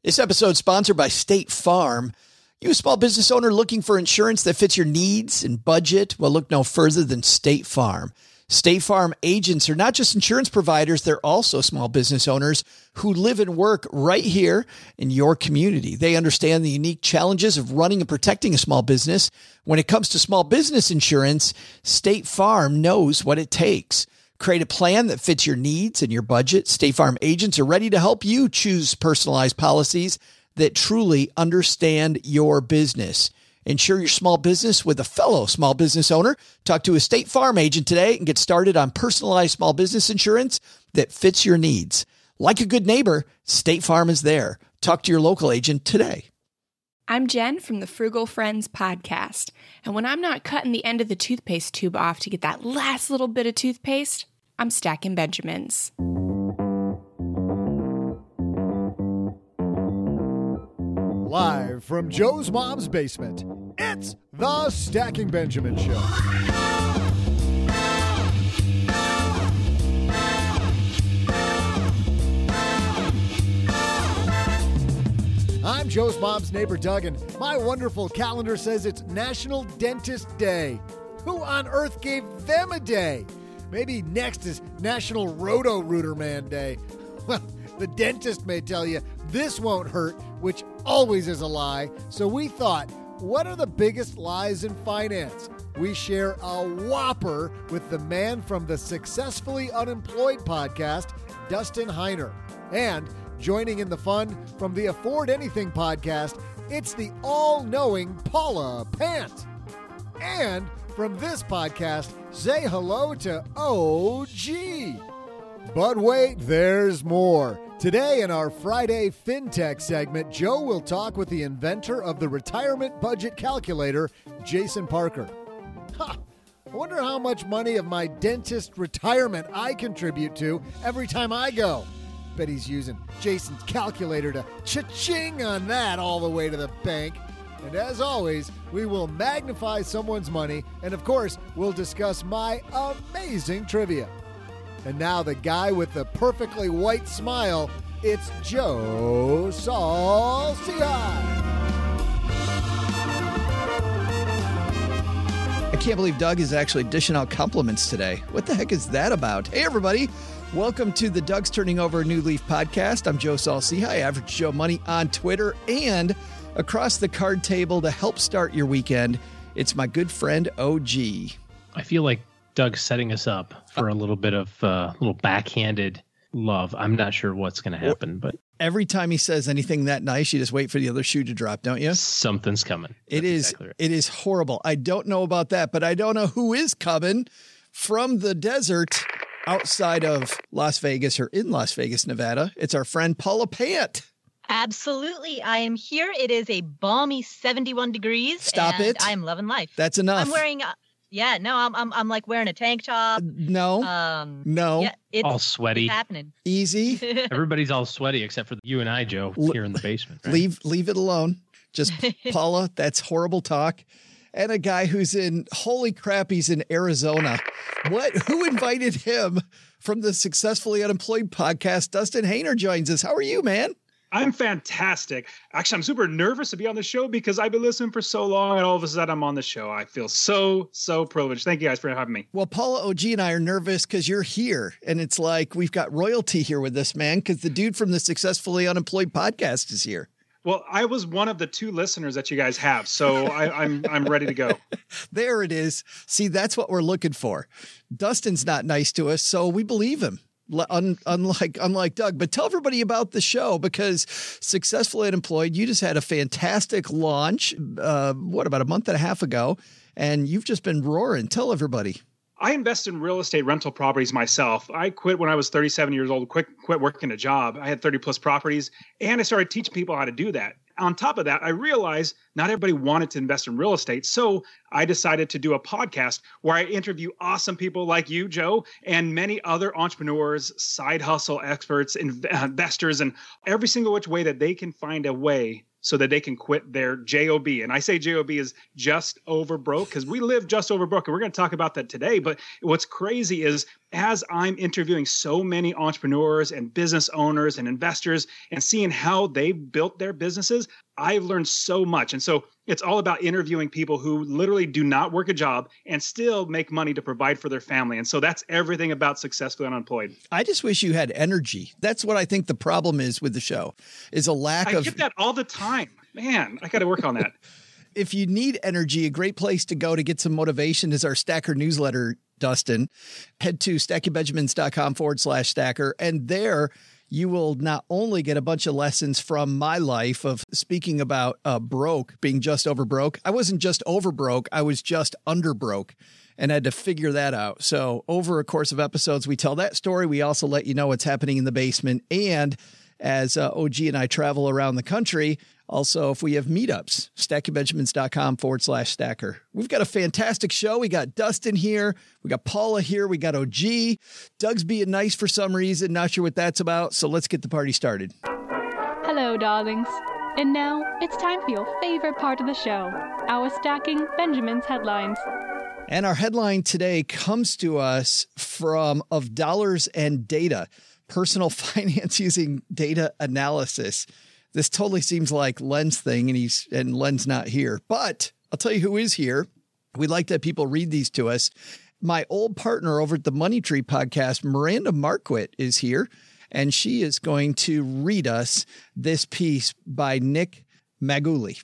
This episode is sponsored by State Farm. You a small business owner looking for insurance that fits your needs and budget? Well, look no further than State Farm. State Farm agents are not just insurance providers, they're also small business owners who live and work right here in your community. They understand the unique challenges of running and protecting a small business. When it comes to small business insurance, State Farm knows what it takes. Create a plan that fits your needs and your budget. State Farm agents are ready to help you choose personalized policies that truly understand your business. Insure your small business with a fellow small business owner. Talk to a State Farm agent today and get started on personalized small business insurance that fits your needs. Like a good neighbor, State Farm is there. Talk to your local agent today. I'm Jen from the Frugal Friends podcast, and when I'm not cutting the end of the toothpaste tube off to get that last little bit of toothpaste, I'm stacking Benjamins. Live from Joe's mom's basement, it's the Stacking Benjamin Show. I'm Joe's mom's neighbor, Doug, and my wonderful calendar says it's National Dentist Day. Who on earth gave them a day? Maybe next is National Roto-Rooter Man Day. Well, the dentist may tell you this won't hurt, which always is a lie. So we thought, what are the biggest lies in finance? We share a whopper with the man from the Successfully Unemployed podcast, Dustin Heiner. And joining in the fun from the Afford Anything podcast, it's the all-knowing Paula Pant. And from this podcast, say hello to OG. But wait, there's more. Today in our Friday FinTech segment, Joe will talk with the inventor of the retirement budget calculator, Jason Parker. I wonder how much money of my dentist retirement I contribute to every time I go. Bet he's using Jason's calculator to cha-ching on that all the way to the bank. And as always, we will magnify someone's money, and of course, we'll discuss my amazing trivia. And now the guy with the perfectly white smile, it's Joe Saul-Sehy. I can't believe Doug is actually dishing out compliments today. What the heck is that about? Hey, everybody. Welcome to the Doug's Turning Over a New Leaf podcast. I'm Joe Saul-Sehy, Average Joe Money on Twitter, and across the card table to help start your weekend, it's my good friend OG. I feel like Doug's setting us up for a little bit of little backhanded love. I'm not sure what's going to happen, but every time he says anything that nice, you just wait for the other shoe to drop, don't you? Something's coming. It is horrible. I don't know about that, but I don't know who is coming from the desert outside of Las Vegas or in Las Vegas, Nevada. It's our friend Paula Pant. Absolutely. I am here. It is a balmy 71 degrees. Stop it. I am loving life. That's enough. I'm wearing I'm like wearing a tank top. No. Yeah, it's all sweaty. It's happening. Easy. Everybody's all sweaty except for you and I, Joe, here in the basement. Right? Leave it alone. Just Paula, that's horrible talk. And a guy who's holy crap, he's in Arizona. Who invited him from the Successfully Unemployed podcast? Dustin Heiner joins us. How are you, man? I'm fantastic. Actually, I'm super nervous to be on the show because I've been listening for so long, and all of a sudden I'm on the show. I feel so privileged. Thank you guys for having me. Well, Paula, OG, and I are nervous because you're here, and it's like we've got royalty here with this man because the dude from the Successfully Unemployed podcast is here. Well, I was one of the 2 listeners that you guys have, so I'm ready to go. There it is. See, that's what we're looking for. Dustin's not nice to us, so we believe him. Unlike Doug, but tell everybody about the show because Successfully Unemployed, you just had a fantastic launch, about a month and a half ago, and you've just been roaring. Tell everybody. I invest in real estate rental properties myself. I quit when I was 37 years old, quit working a job. I had 30 plus properties, and I started teaching people how to do that. On top of that, I realized not everybody wanted to invest in real estate. So I decided to do a podcast where I interview awesome people like you, Joe, and many other entrepreneurs, side hustle experts, investors, and every single which way that they can find a way so that they can quit their JOB. And I say JOB is just over broke because we live just over broke. And we're going to talk about that today. But what's crazy is as I'm interviewing so many entrepreneurs and business owners and investors and seeing how they built their businesses, I've learned so much. And so it's all about interviewing people who literally do not work a job and still make money to provide for their family. And so that's everything about Successfully Unemployed. I just wish you had energy. That's what I think the problem is with the show, is a lack of... I get that all the time. Man, I got to work on that. If you need energy, a great place to go to get some motivation is our Stacker newsletter, Dustin. Head to stackingbenjamins.com/stacker. And there you will not only get a bunch of lessons from my life of speaking about broke, being just over broke. I wasn't just over broke. I was just under broke and had to figure that out. So over a course of episodes, we tell that story. We also let you know what's happening in the basement. And as OG and I travel around the country, also, if we have meetups, stackingbenjamins.com/stacker. We've got a fantastic show. We got Dustin here. We got Paula here. We got OG. Doug's being nice for some reason. Not sure what that's about. So let's get the party started. Hello, darlings. And now it's time for your favorite part of the show, our Stacking Benjamins headlines. And our headline today comes to us from Of Dollars and Data, personal finance using data analysis. This totally seems like Len's thing, and Len's not here. But I'll tell you who is here. We'd like to have people read these to us. My old partner over at the Money Tree podcast, Miranda Marquit, is here, and she is going to read us this piece by Nick Maguli.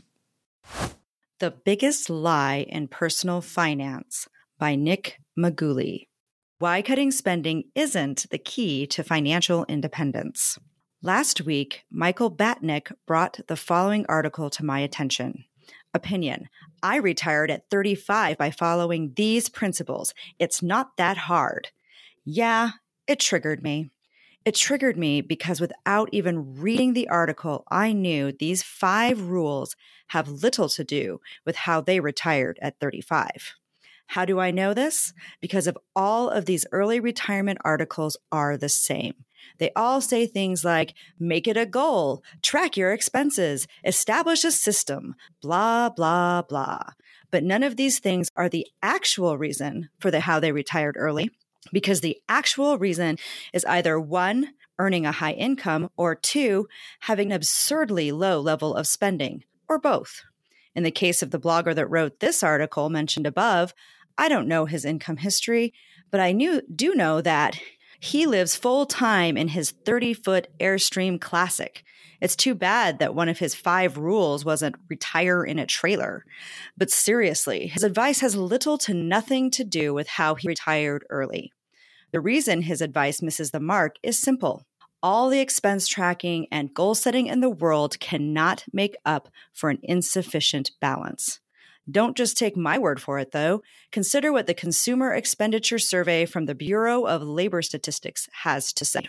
The Biggest Lie in Personal Finance by Nick Maguli. Why cutting spending isn't the key to financial independence. Last week, Michael Batnick brought the following article to my attention. Opinion: I retired at 35 by following these principles. It's not that hard. Yeah, it triggered me. It triggered me because without even reading the article, I knew these 5 rules have little to do with how they retired at 35. How do I know this? Because of all of these early retirement articles are the same. They all say things like, make it a goal, track your expenses, establish a system, blah, blah, blah. But none of these things are the actual reason for how they retired early, because the actual reason is either 1, earning a high income, or 2, having an absurdly low level of spending, or both. In the case of the blogger that wrote this article mentioned above, I don't know his income history, but I do know that he lives full-time in his 30-foot Airstream Classic. It's too bad that one of his 5 rules wasn't retire in a trailer. But seriously, his advice has little to nothing to do with how he retired early. The reason his advice misses the mark is simple. All the expense tracking and goal setting in the world cannot make up for an insufficient balance. Don't just take my word for it, though. Consider what the Consumer Expenditure Survey from the Bureau of Labor Statistics has to say.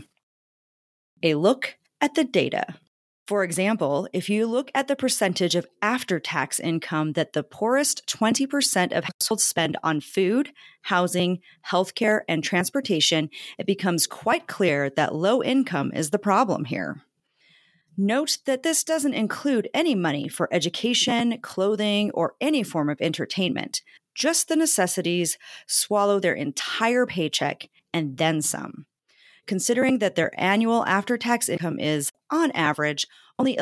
A look at the data. For example, if you look at the percentage of after-tax income that the poorest 20% of households spend on food, housing, healthcare, and transportation, it becomes quite clear that low income is the problem here. Note that this doesn't include any money for education, clothing, or any form of entertainment. Just the necessities swallow their entire paycheck and then some. Considering that their annual after-tax income is, on average, only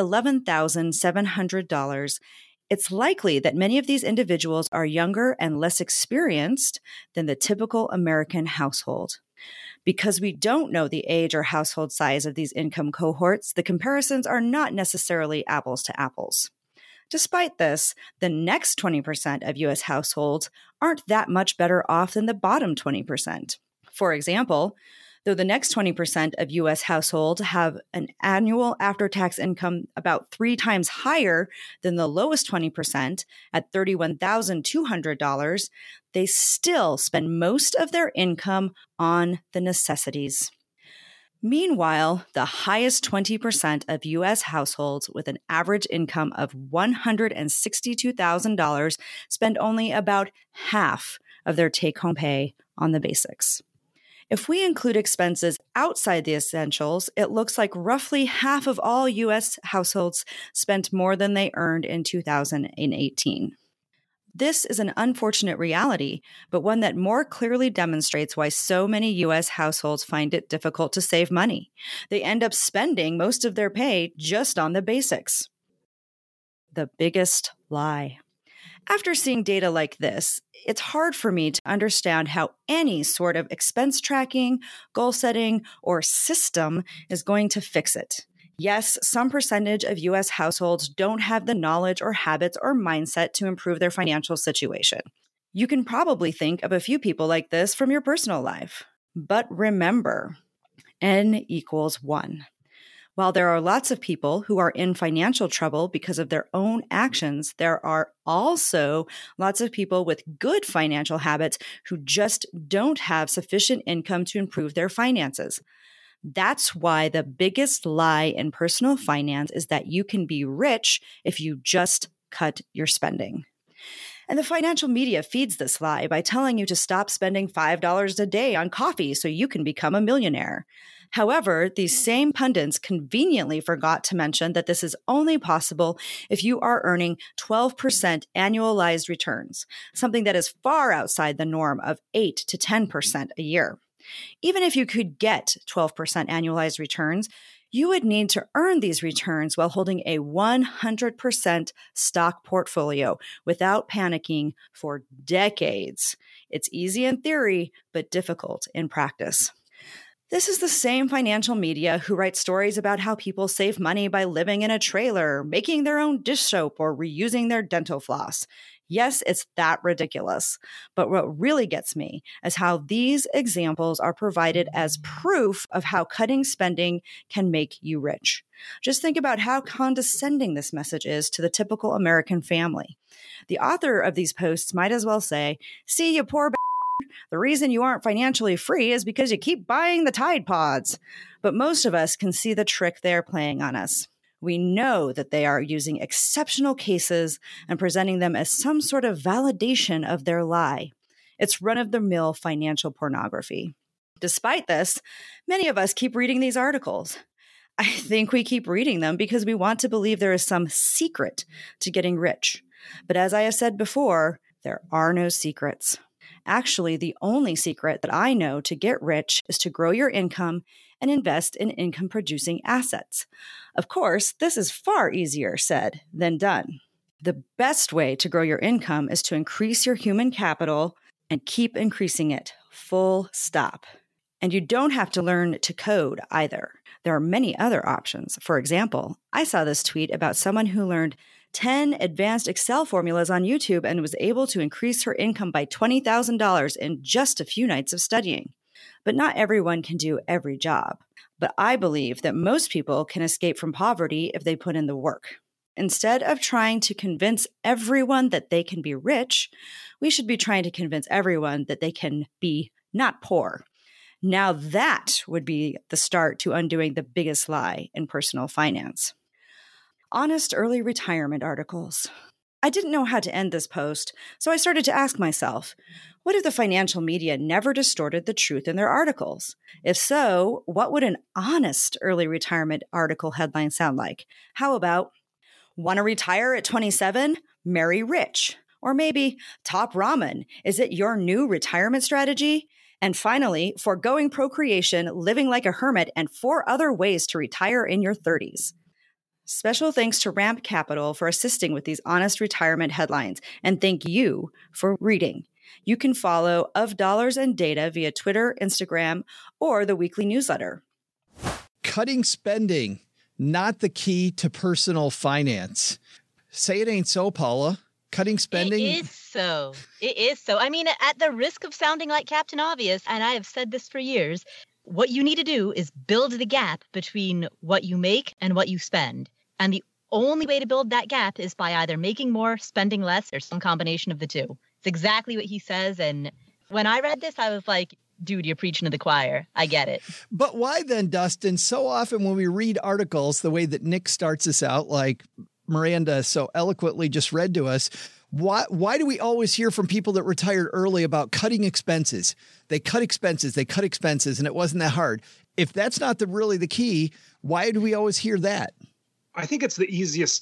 $11,700, it's likely that many of these individuals are younger and less experienced than the typical American household. Because we don't know the age or household size of these income cohorts, the comparisons are not necessarily apples to apples. Despite this, the next 20% of U.S. households aren't that much better off than the bottom 20%. For example, though the next 20% of U.S. households have an annual after-tax income about 3 times higher than the lowest 20% at $31,200, they still spend most of their income on the necessities. Meanwhile, the highest 20% of U.S. households with an average income of $162,000 spend only about half of their take-home pay on the basics. If we include expenses outside the essentials, it looks like roughly half of all U.S. households spent more than they earned in 2018. This is an unfortunate reality, but one that more clearly demonstrates why so many U.S. households find it difficult to save money. They end up spending most of their pay just on the basics. The biggest lie. After seeing data like this, it's hard for me to understand how any sort of expense tracking, goal setting, or system is going to fix it. Yes, some percentage of U.S. households don't have the knowledge or habits or mindset to improve their financial situation. You can probably think of a few people like this from your personal life. But remember, N equals 1. While there are lots of people who are in financial trouble because of their own actions, there are also lots of people with good financial habits who just don't have sufficient income to improve their finances. That's why the biggest lie in personal finance is that you can be rich if you just cut your spending. And the financial media feeds this lie by telling you to stop spending $5 a day on coffee so you can become a millionaire. However, these same pundits conveniently forgot to mention that this is only possible if you are earning 12% annualized returns, something that is far outside the norm of 8 to 10% a year. Even if you could get 12% annualized returns, you would need to earn these returns while holding a 100% stock portfolio without panicking for decades. It's easy in theory, but difficult in practice. This is the same financial media who write stories about how people save money by living in a trailer, making their own dish soap, or reusing their dental floss. Yes, it's that ridiculous. But what really gets me is how these examples are provided as proof of how cutting spending can make you rich. Just think about how condescending this message is to the typical American family. The author of these posts might as well say, "See, you poor the reason you aren't financially free is because you keep buying the Tide Pods." But most of us can see the trick they're playing on us. We know that they are using exceptional cases and presenting them as some sort of validation of their lie. It's run-of-the-mill financial pornography. Despite this, many of us keep reading these articles. I think we keep reading them because we want to believe there is some secret to getting rich. But as I have said before, there are no secrets. Actually, the only secret that I know to get rich is to grow your income and invest in income-producing assets. Of course, this is far easier said than done. The best way to grow your income is to increase your human capital and keep increasing it, full stop. And you don't have to learn to code either. There are many other options. For example, I saw this tweet about someone who learned 10 advanced Excel formulas on YouTube and was able to increase her income by $20,000 in just a few nights of studying. But not everyone can do every job. But I believe that most people can escape from poverty if they put in the work. Instead of trying to convince everyone that they can be rich, we should be trying to convince everyone that they can be not poor. Now that would be the start to undoing the biggest lie in personal finance. Honest early retirement articles. I didn't know how to end this post, so I started to ask myself, what if the financial media never distorted the truth in their articles? If so, what would an honest early retirement article headline sound like? How about, "Want to retire at 27? Marry rich." Or maybe, "Top ramen. Is it your new retirement strategy?" And finally, "Foregoing procreation, living like a hermit, and 4 other ways to retire in your 30s. Special thanks to Ramp Capital for assisting with these honest retirement headlines, and thank you for reading. You can follow Of Dollars and Data via Twitter, Instagram, or the weekly newsletter. Cutting spending, not the key to personal finance. Say it ain't so, Paula. Cutting spending. It is so. It is so. I mean, at the risk of sounding like Captain Obvious, and I have said this for years, what you need to do is build the gap between what you make and what you spend. And the only way to build that gap is by either making more, spending less, or some combination of the two. It's exactly what he says. And when I read this, I was like, dude, you're preaching to the choir. I get it. But why then, Dustin? So often when we read articles, the way that Nick starts us out, like Miranda so eloquently just read to us, why do we always hear from people that retired early about cutting expenses? They cut expenses, and it wasn't that hard. If that's not really the key, why do we always hear that? I think it's the easiest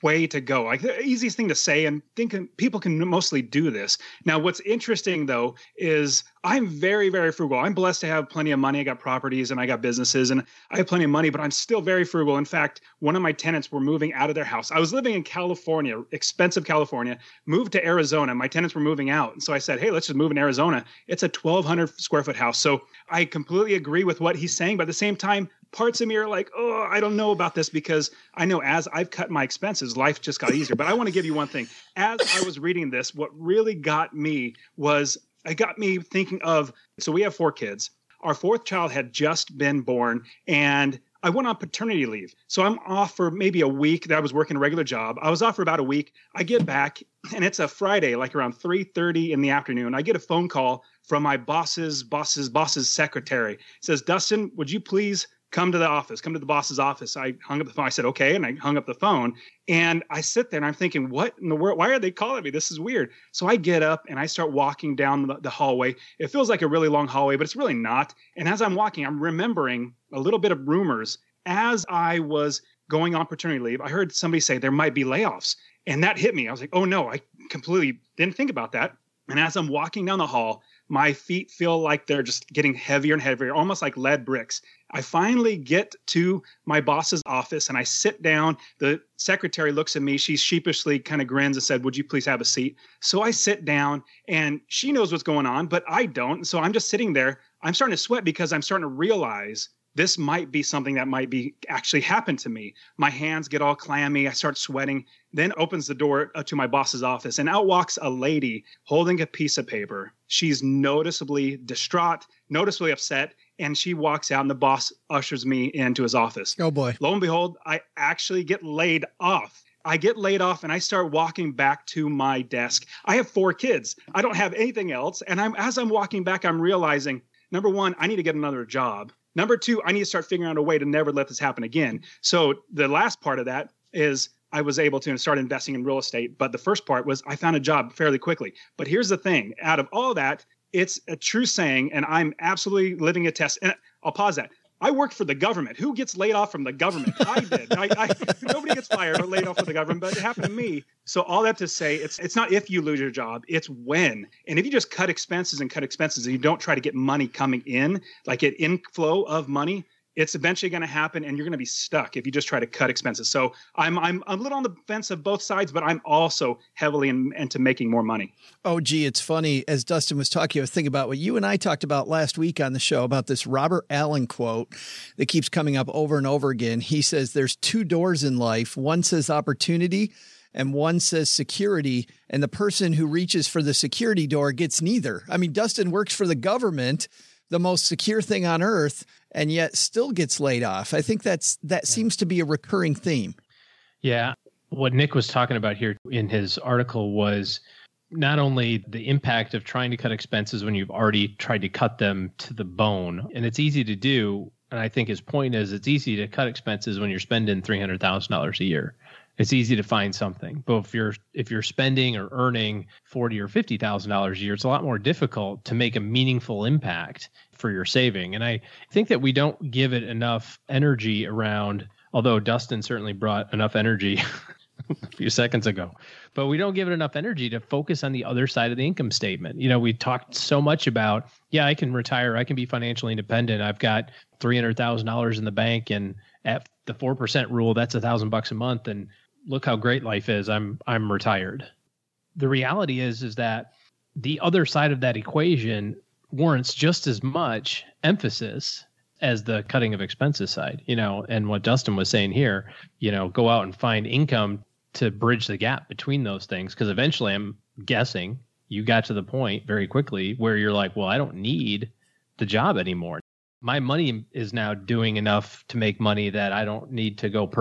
way to go. Like the easiest thing to say, and thinking people can mostly do this. Now, what's interesting though is I'm very, very frugal. I'm blessed to have plenty of money. I got properties and I got businesses and I have plenty of money, but I'm still very frugal. In fact, one of my tenants were moving out of their house. I was living in California, expensive California, moved to Arizona. My tenants were moving out. And so I said, hey, let's just move in Arizona. It's a 1,200 square foot house. So I completely agree with what he's saying. But at the same time, parts of me are like, oh, I don't know about this, because I know as I've cut my expenses, life just got easier. But I want to give you one thing. As I was reading this, what really got me was it got me thinking of, so we have 4 kids. Our 4th child had just been born, and I went on paternity leave. So I'm off for maybe a week. That I was working a regular job. I was off for about a week. I get back, and it's a Friday, like around 3:30 in the afternoon. I get a phone call from my boss's secretary. It says, Dustin, would you please come to the office, come to the boss's office. I hung up the phone. I said, okay. And I hung up the phone, and I sit there and I'm thinking, what in the world? Why are they calling me? This is weird. So I get up and I start walking down the hallway. It feels like a really long hallway, but it's really not. And as I'm walking, I'm remembering a little bit of rumors. As I was going on paternity leave, I heard somebody say there might be layoffs, and that hit me. I was like, oh no, I completely didn't think about that. And as I'm walking down the hall, my feet feel like they're just getting heavier and heavier, almost like lead bricks. I finally get to my boss's office and I sit down. The secretary looks at me. She sheepishly kind of grins and said, would you please have a seat? So I sit down, and she knows what's going on, but I don't. So I'm just sitting there. I'm starting to sweat because I'm starting to realize this might be something that might be actually happened to me. My hands get all clammy. I start sweating. Then opens the door to my boss's office, and out walks a lady holding a piece of paper. She's noticeably distraught, noticeably upset, and she walks out, and the boss ushers me into his office. Oh boy. Lo and behold, I actually get laid off. I get laid off, and I start walking back to my desk. I have 4 kids. I don't have anything else. And as I'm walking back, I'm realizing, number one, I need to get another job. Number 2, I need to start figuring out a way to never let this happen again. So the last part of that is I was able to start investing in real estate. But the first part was I found a job fairly quickly. But here's the thing. Out of all that, it's a true saying, and I'm absolutely living a test. And I'll pause that. I worked for the government. Who gets laid off from the government? I did. Nobody gets fired or laid off from the government, but it happened to me. So all that to say, it's not if you lose your job, it's when. And if you just cut expenses and you don't try to get money coming in, like an inflow of money, it's eventually going to happen, and you're going to be stuck if you just try to cut expenses. So I'm a little on the fence of both sides, but I'm also heavily into making more money. Oh, gee, it's funny. As Dustin was talking, I was thinking about what you and I talked about last week on the show about this Robert Allen quote that keeps coming up over and over again. He says there's 2 doors in life. One says opportunity and one says security. And the person who reaches for the security door gets neither. I mean, Dustin works for the government, the most secure thing on earth, and yet still gets laid off. I think that seems to be a recurring theme. Yeah. What Nick was talking about here in his article was not only the impact of trying to cut expenses when you've already tried to cut them to the bone, and it's easy to do. And I think his point is it's easy to cut expenses when you're spending $300,000 a year. It's easy to find something. But if you're spending or earning $40,000 or $50,000 a year, it's a lot more difficult to make a meaningful impact for your saving. And I think that we don't give it enough energy around, although Dustin certainly brought enough energy a few seconds ago, but we don't give it enough energy to focus on the other side of the income statement. You know, we talked so much about, yeah, I can retire. I can be financially independent. I've got $300,000 in the bank, and at the 4% rule, that's $1,000 a month. And look how great life is. I'm retired. The reality is that the other side of that equation warrants just as much emphasis as the cutting of expenses side, you know, and what Dustin was saying here, you know, go out and find income to bridge the gap between those things. Because eventually, I'm guessing you got to the point very quickly where you're like, well, I don't need the job anymore. My money is now doing enough to make money that I don't need to go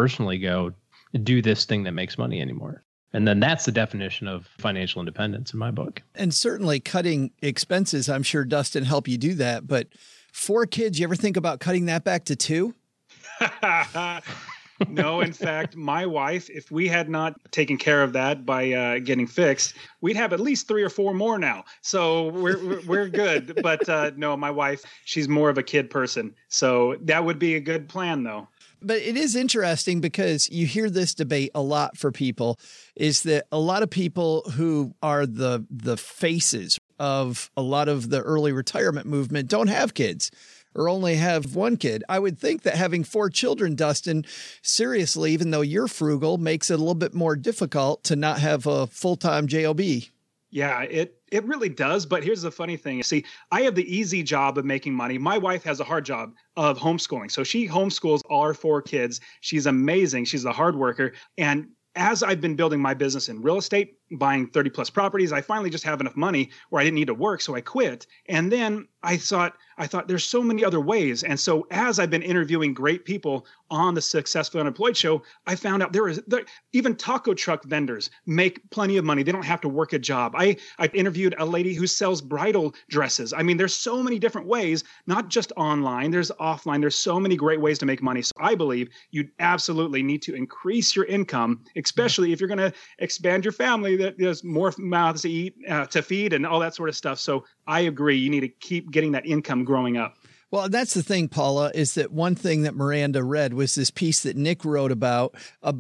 do this thing that makes money anymore. And then that's the definition of financial independence in my book. And certainly cutting expenses, I'm sure Dustin helped you do that. But 4 kids, you ever think about cutting that back to 2? No, in fact, my wife, if we had not taken care of that by getting fixed, we'd have at least 3 or 4 more now. So we're good. But no, my wife, she's more of a kid person. So that would be a good plan, though. But it is interesting because you hear this debate a lot for people, is that a lot of people who are the faces of a lot of the early retirement movement don't have kids or only have one kid. I would think that having 4 children, Dustin, seriously, even though you're frugal, makes it a little bit more difficult to not have a full-time job. Yeah, it really does. But here's the funny thing. See, I have the easy job of making money. My wife has a hard job of homeschooling. So she homeschools all our 4 kids. She's amazing. She's a hard worker. And as I've been building my business in real estate, buying 30 plus properties, I finally just have enough money where I didn't need to work. So I quit. And then I thought there's so many other ways. And so as I've been interviewing great people on the Successfully Unemployed show, I found out even taco truck vendors make plenty of money. They don't have to work a job. I interviewed a lady who sells bridal dresses. I mean, there's so many different ways, not just online, there's offline. There's so many great ways to make money. So I believe you absolutely need to increase your income, especially if you're going to expand your family. That there's more mouths to eat, to feed, and all that sort of stuff. So I agree. You need to keep getting that income growing up. Well, that's the thing, Paula, is that one thing that Miranda read was this piece that Nick wrote about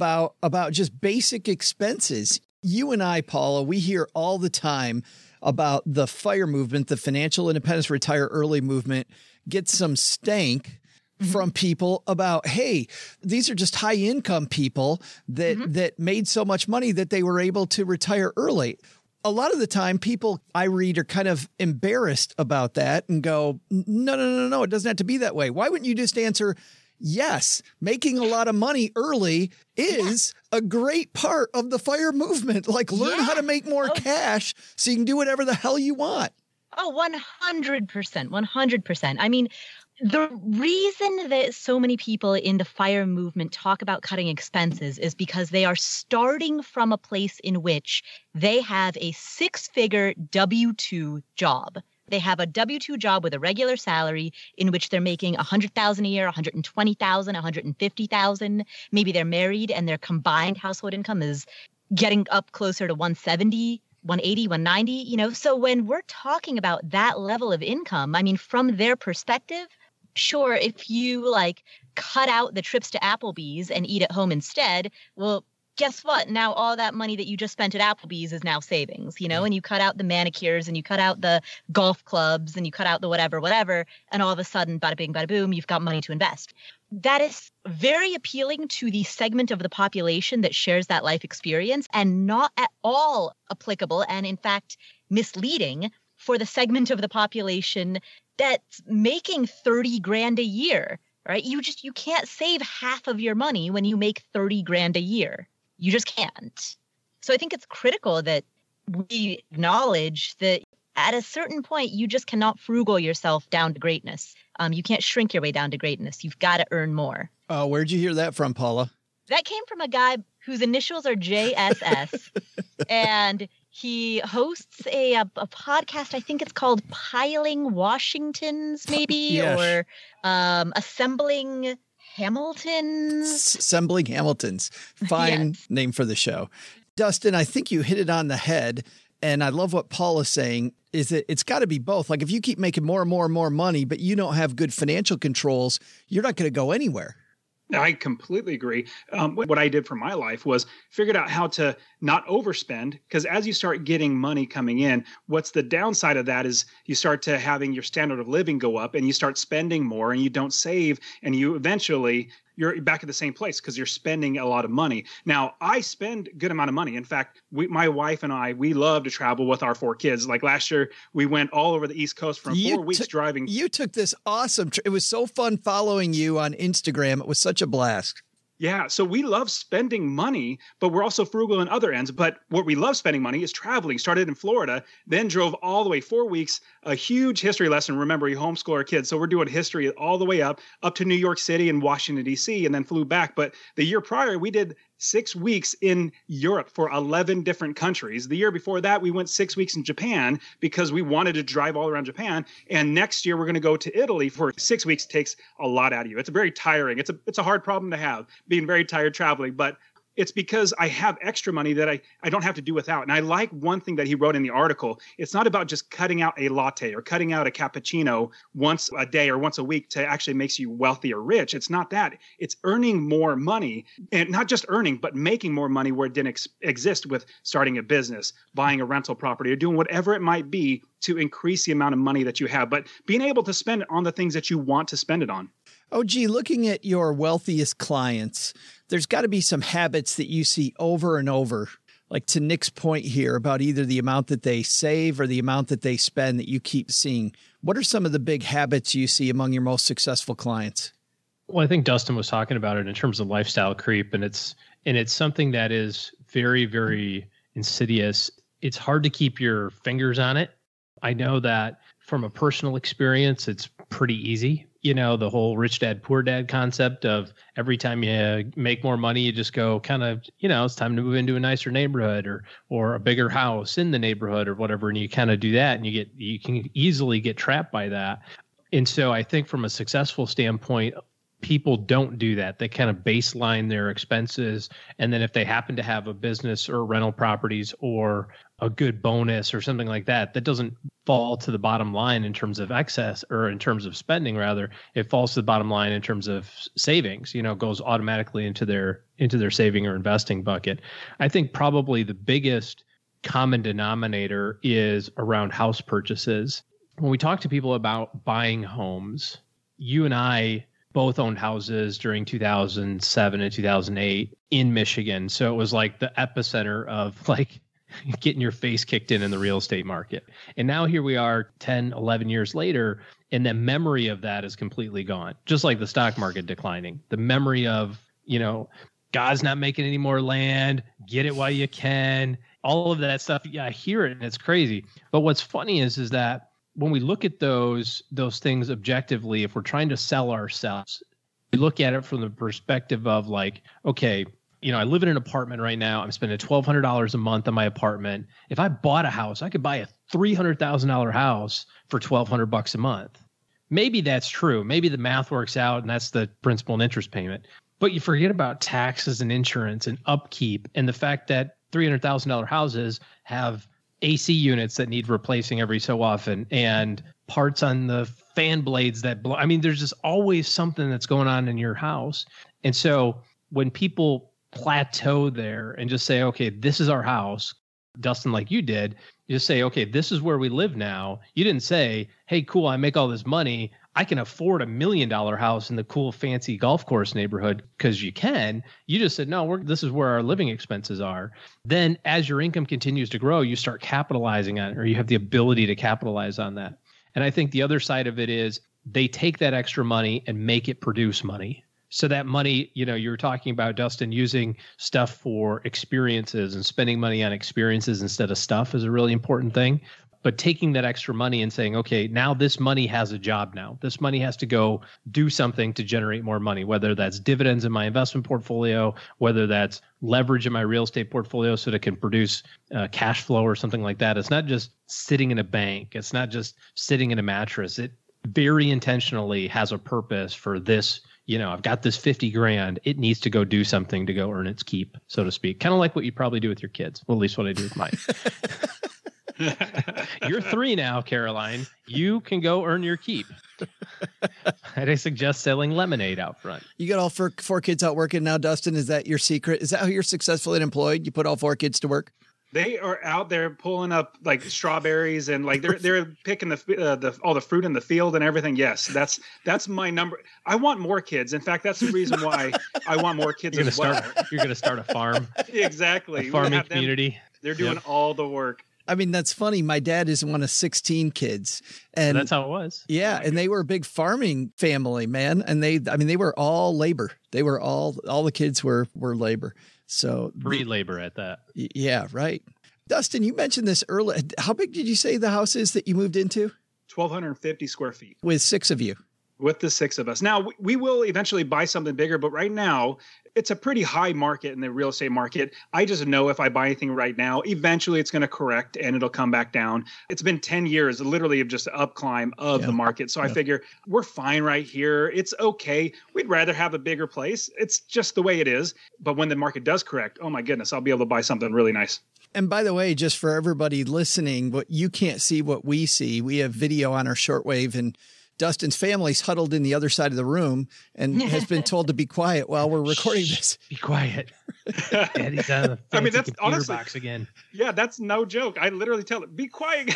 just basic expenses. You and I, Paula, we hear all the time about the FIRE movement, the Financial Independence Retire Early movement, get some stank from people about, hey, these are just high income people that made so much money that they were able to retire early. A lot of the time people I read are kind of embarrassed about that and go, no, it doesn't have to be that way. Why wouldn't you just answer, yes, making a lot of money early is a great part of the FIRE movement. Like learn how to make more cash so you can do whatever the hell you want. Oh, 100%. 100%. I mean, the reason that so many people in the FIRE movement talk about cutting expenses is because they are starting from a place in which they have a 6-figure W-2 job. They have a W-2 job with a regular salary in which they're making $100,000 a year, $120,000, $150,000. Maybe they're married and their combined household income is getting up closer to 170, 180, 190, So when we're talking about that level of income, I mean, from their perspective, sure, if you cut out the trips to Applebee's and eat at home instead, well, guess what? Now all that money that you just spent at Applebee's is now savings, and you cut out the manicures and you cut out the golf clubs and you cut out the whatever, and all of a sudden, bada bing, bada boom, you've got money to invest. That is very appealing to the segment of the population that shares that life experience and not at all applicable and, in fact, misleading for the segment of the population that's making $30,000 a year, right? You can't save half of your money when you make $30,000 a year. You just can't. So I think it's critical that we acknowledge that at a certain point, you just cannot frugal yourself down to greatness. You can't shrink your way down to greatness. You've got to earn more. Oh, where'd you hear that from, Paula? That came from a guy whose initials are JSS, and he hosts a podcast. I think it's called Piling Washingtons, maybe, Yes. or Assembling Hamiltons. Assembling Hamiltons. Fine name for the show. Dustin, I think you hit it on the head. And I love what Paul is saying is that it's got to be both. Like if you keep making more and more and more money, but you don't have good financial controls, you're not going to go anywhere. I completely agree. What I did for my life was figured out how to not overspend, because as you start getting money coming in, what's the downside of that is you start to having your standard of living go up and you start spending more and you don't save, and you eventually you're back at the same place because you're spending a lot of money. Now, I spend a good amount of money. In fact, my wife and I, we love to travel with our 4 kids. Like last year, we went all over the East Coast for 4 weeks driving. You took this awesome trip. It was so fun following you on Instagram. It was such a blast. Yeah, so we love spending money, but we're also frugal on other ends. But what we love spending money is traveling. Started in Florida, then drove all the way 4 weeks, a huge history lesson. Remember, we homeschool our kids. So we're doing history all the way up to New York City and Washington, D.C., and then flew back. But the year prior, we did 6 weeks in Europe for 11 different countries. The year before that, we went 6 weeks in Japan because we wanted to drive all around Japan. And next year, we're going to go to Italy for 6 weeks. It takes a lot out of you. It's very tiring. It's a hard problem to have, being very tired traveling. But It's because I have extra money that I don't have to do without. And I like one thing that he wrote in the article. It's not about just cutting out a latte or cutting out a cappuccino once a day or once a week to actually makes you wealthy or rich. It's not that. It's earning more money, and not just earning, but making more money where it didn't exist with starting a business, buying a rental property, or doing whatever it might be to increase the amount of money that you have, but being able to spend it on the things that you want to spend it on. Oh, gee, looking at your wealthiest clients, there's got to be some habits that you see over and over, like to Nick's point here about either the amount that they save or the amount that they spend that you keep seeing. What are some of the big habits you see among your most successful clients? Well, I think Dustin was talking about it in terms of lifestyle creep, and it's something that is very, very insidious. It's hard to keep your fingers on it. I know that from a personal experience, it's pretty easy. You know, the whole rich dad, poor dad concept of every time you make more money, you just go kind of, it's time to move into a nicer neighborhood or a bigger house in the neighborhood or whatever. And you kind of do that and you can easily get trapped by that. And so I think from a successful standpoint, people don't do that. They kind of baseline their expenses. And then if they happen to have a business or rental properties or a good bonus or something like that, that doesn't fall to the bottom line in terms of excess or in terms of spending, rather, it falls to the bottom line in terms of savings, goes automatically into their saving or investing bucket. I think probably the biggest common denominator is around house purchases. When we talk to people about buying homes, you and I both owned houses during 2007 and 2008 in Michigan. So it was like the epicenter of like getting your face kicked in the real estate market. And now here we are 10, 11 years later, and the memory of that is completely gone. Just like the stock market declining. The memory of, God's not making any more land, get it while you can, all of that stuff. Yeah, I hear it and it's crazy. But what's funny is that when we look at those things objectively, if we're trying to sell ourselves, we look at it from the perspective of like, okay, I live in an apartment right now. I'm spending $1,200 a month on my apartment. If I bought a house, I could buy a $300,000 house for $1,200 a month. Maybe that's true. Maybe the math works out and that's the principal and interest payment. But you forget about taxes and insurance and upkeep and the fact that $300,000 houses have AC units that need replacing every so often and parts on the fan blades that blow. I mean, there's just always something that's going on in your house. And so when people plateau there and just say, okay, this is our house, Dustin, like you did, you just say, okay, this is where we live now. You didn't say, hey, cool, I make all this money, I can afford $1 million house in the cool fancy golf course neighborhood because you can. You just said, no, this is where our living expenses are. Then as your income continues to grow, you start capitalizing on it, or you have the ability to capitalize on that. And I think the other side of it is they take that extra money and make it produce money. So that money, you were talking about, Dustin, using stuff for experiences and spending money on experiences instead of stuff is a really important thing. But taking that extra money and saying, okay, now this money has a job now. This money has to go do something to generate more money, whether that's dividends in my investment portfolio, whether that's leverage in my real estate portfolio so that it can produce cash flow or something like that. It's not just sitting in a bank. It's not just sitting in a mattress. It very intentionally has a purpose for this. I've got this $50,000. It needs to go do something to go earn its keep, so to speak. Kind of like what you probably do with your kids. Well, at least what I do with mine. You're 3 now, Caroline. You can go earn your keep. I'd suggest selling lemonade out front. You got all four kids out working now, Dustin? Is that your secret? Is that how you're successfully employed? You put all 4 kids to work? They are out there pulling up like strawberries and like they're picking all the fruit in the field and everything. Yes, that's my number. I want more kids. In fact, that's the reason why I want more kids as well. You're going to start a farm. Exactly. A farming community. They're doing all the work. I mean, that's funny. My dad is one of 16 kids. And that's how it was. Yeah. And they were a big farming family, man. And they were all labor. They were all the kids were labor. So free labor at that. Yeah, right. Dustin, you mentioned this earlier. How big did you say the house is that you moved into? 1,250 square feet. With 6 of you? with the 6 of us. Now, we will eventually buy something bigger, but right now, it's a pretty high market in the real estate market. I just know if I buy anything right now, eventually it's going to correct and it'll come back down. It's been 10 years, literally, of just an up climb of the market. So I figure we're fine right here. It's okay. We'd rather have a bigger place. It's just the way it is. But when the market does correct, oh my goodness, I'll be able to buy something really nice. And by the way, just for everybody listening, what you can't see what we see. We have video on our shortwave, and Dustin's family's huddled in the other side of the room and has been told to be quiet while we're recording this. Be quiet. Daddy's on the fancy that's computer honestly box again. Yeah, that's no joke. I literally tell it, be quiet.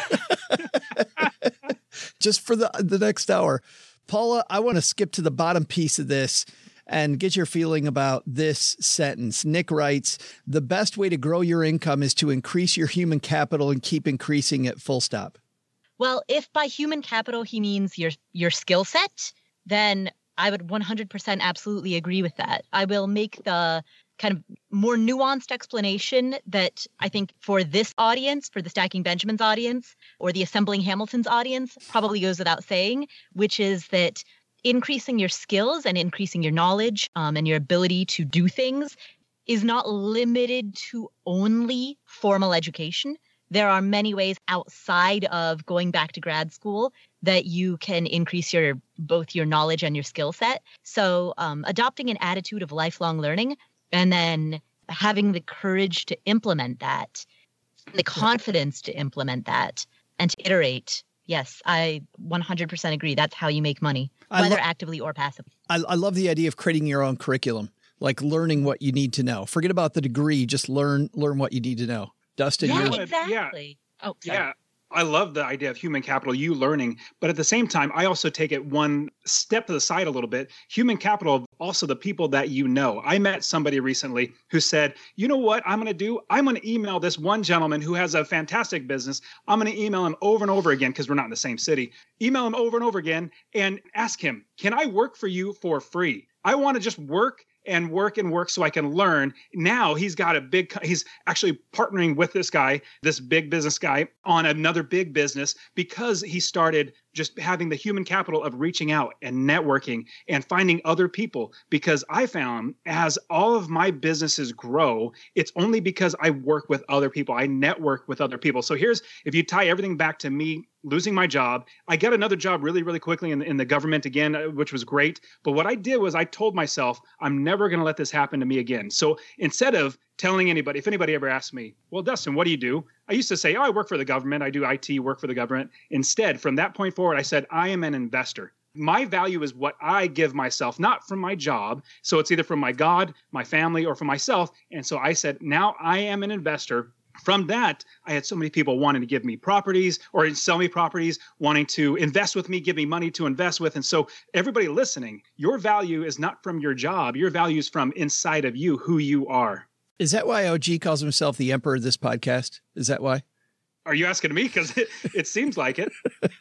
Just for the next hour. Paula, I want to skip to the bottom piece of this and get your feeling about this sentence. Nick writes, the best way to grow your income is to increase your human capital and keep increasing it, full stop. Well, if by human capital he means your skill set, then I would 100% absolutely agree with that. I will make the kind of more nuanced explanation that I think for this audience, for the Stacking Benjamins audience or the Assembling Hamiltons audience, probably goes without saying, which is that increasing your skills and increasing your knowledge and your ability to do things is not limited to only formal education. There are many ways outside of going back to grad school that you can increase both your knowledge and your skill set. So adopting an attitude of lifelong learning and then having the courage to implement that, the confidence to implement that, and to iterate. Yes, I 100% agree. That's how you make money, whether actively or passively. I love the idea of creating your own curriculum, like learning what you need to know. Forget about the degree, just learn what you need to know. Dustin, exactly. Yeah. Oh, sorry. Yeah. I love the idea of human capital, you learning, but at the same time, I also take it one step to the side a little bit. Human capital, also the people that you know. I met somebody recently who said, you know what I'm going to do? I'm going to email this one gentleman who has a fantastic business. I'm going to email him over and over again because we're not in the same city. Email him over and over again and ask him, can I work for you for free? I want to just work and work so I can learn. Now he's actually partnering with this big business guy on another big business because he started just having the human capital of reaching out and networking and finding other people. Because I found as all of my businesses grow, it's only because I work with other people. I network with other people. So if you tie everything back to me losing my job, I got another job really, really quickly in the government again, which was great. But what I did was I told myself, I'm never going to let this happen to me again. So instead of telling anybody, if anybody ever asks me, well, Dustin, what do you do? I used to say, I work for the government. I do IT work for the government. Instead, from that point forward, I said, I am an investor. My value is what I give myself, not from my job. So it's either from my God, my family, or from myself. And so I said, now I am an investor. From that, I had so many people wanting to give me properties or sell me properties, wanting to invest with me, give me money to invest with. And so everybody listening, your value is not from your job. Your value is from inside of you, who you are. Is that why OG calls himself the emperor of this podcast? Is that why? Are you asking me? Because it seems like it.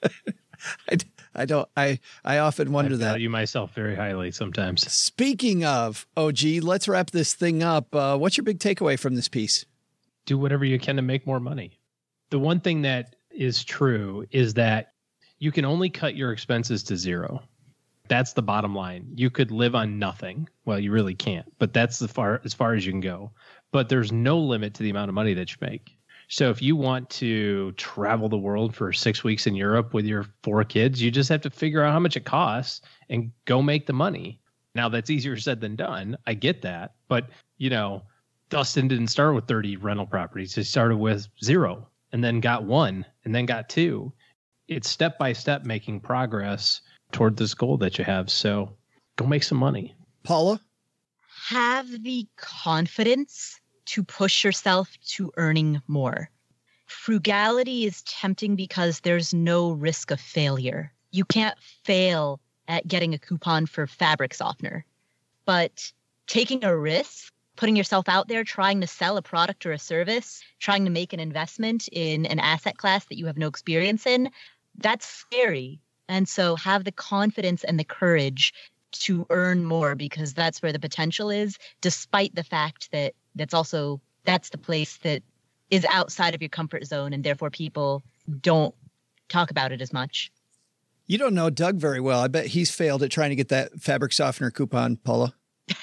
I often wonder that. I value myself very highly sometimes. Speaking of OG, let's wrap this thing up. What's your big takeaway from this piece? Do whatever you can to make more money. The one thing that is true is that you can only cut your expenses to zero. That's the bottom line. You could live on nothing. Well, you really can't, but that's as far as you can go. But there's no limit to the amount of money that you make. So if you want to travel the world for 6 weeks in Europe with your 4 kids, you just have to figure out how much it costs and go make the money. Now, that's easier said than done. I get that. But, Dustin didn't start with 30 rental properties. He started with 0 and then got 1 and then got 2. It's step by step making progress toward this goal that you have. So go make some money. Paula? Have the confidence to push yourself to earning more. Frugality is tempting because there's no risk of failure. You can't fail at getting a coupon for fabric softener. But taking a risk, putting yourself out there, trying to sell a product or a service, trying to make an investment in an asset class that you have no experience in, that's scary. And so have the confidence and the courage to earn more because that's where the potential is, despite the fact that that's the place that is outside of your comfort zone and therefore people don't talk about it as much. You don't know Doug very well. I bet he's failed at trying to get that fabric softener coupon, Paula.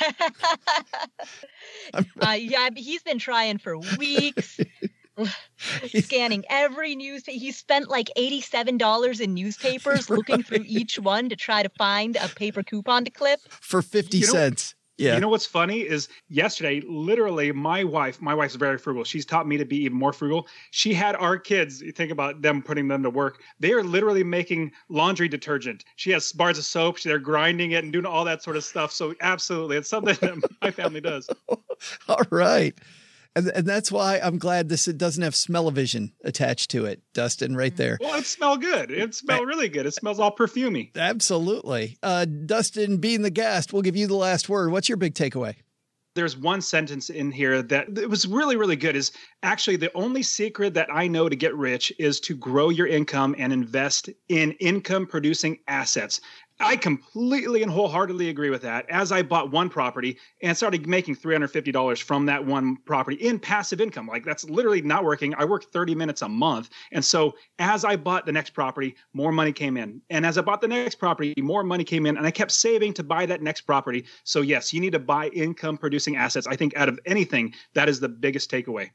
Yeah, he's been trying for weeks. Scanning every newspaper. He spent like $87 in newspapers looking through each one to try to find a paper coupon to clip. For 50 cents. Yeah. You know what's funny is yesterday, literally, my wife's very frugal. She's taught me to be even more frugal. She had our kids, you think about them putting them to work. They are literally making laundry detergent. She has bars of soap. They're grinding it and doing all that sort of stuff. So absolutely, it's something that my family does. All right. And that's why I'm glad it doesn't have smell-o-vision attached to it, Dustin, right there. Well, it smells good. It smells really good. It smells all perfumey. Absolutely. Dustin, being the guest, we'll give you the last word. What's your big takeaway? There's one sentence in here that it was really, really good. Is actually the only secret that I know to get rich is to grow your income and invest in income-producing assets. I completely and wholeheartedly agree with that. As I bought one property and started making $350 from that one property in passive income, like that's literally not working. I work 30 minutes a month. And so as I bought the next property, more money came in. And as I bought the next property, more money came in. And I kept saving to buy that next property. So yes, you need to buy income producing assets. I think out of anything, that is the biggest takeaway.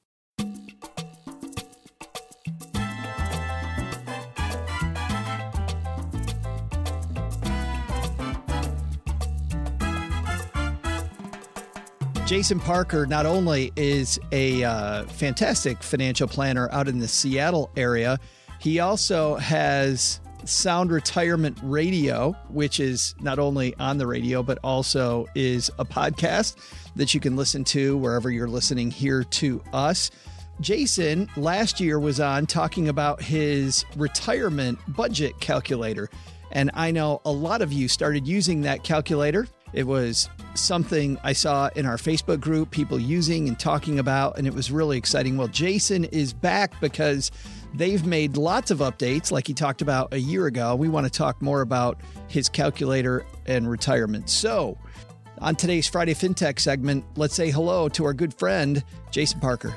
Jason Parker not only is a fantastic financial planner out in the Seattle area, he also has Sound Retirement Radio, which is not only on the radio, but also is a podcast that you can listen to wherever you're listening here to us. Jason last year was on talking about his retirement budget calculator. And I know a lot of you started using that calculator. It was something I saw in our Facebook group, people using and talking about, and it was really exciting. Well, Jason is back because they've made lots of updates like he talked about a year ago. We want to talk more about his calculator and retirement. So on today's Friday FinTech segment, let's say hello to our good friend, Jason Parker.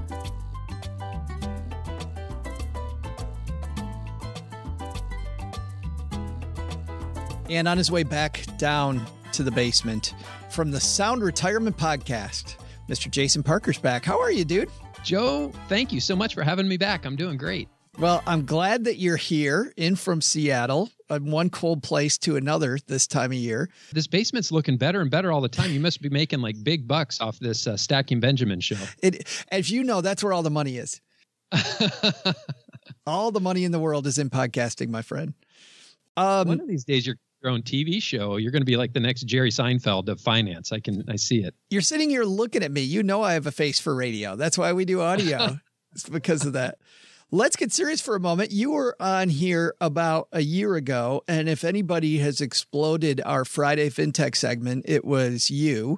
And on his way back down to the basement from the Sound Retirement Podcast, Mr. Jason Parker's back. How are you, dude? Joe, thank you so much for having me back. I'm doing great. Well, I'm glad that you're here in from Seattle, one cold place to another this time of year. This basement's looking better and better all the time. You must be making like big bucks off this Stacking Benjamin show. As you know, that's where all the money is. All the money in the world is in podcasting, my friend. One of these days, your own TV show, you're going to be like the next Jerry Seinfeld of finance. I see it. You're sitting here looking at me. You know I have a face for radio. That's why we do audio. It's because of that. Let's get serious for a moment. You were on here about a year ago, and if anybody has exploded our Friday FinTech segment, it was you,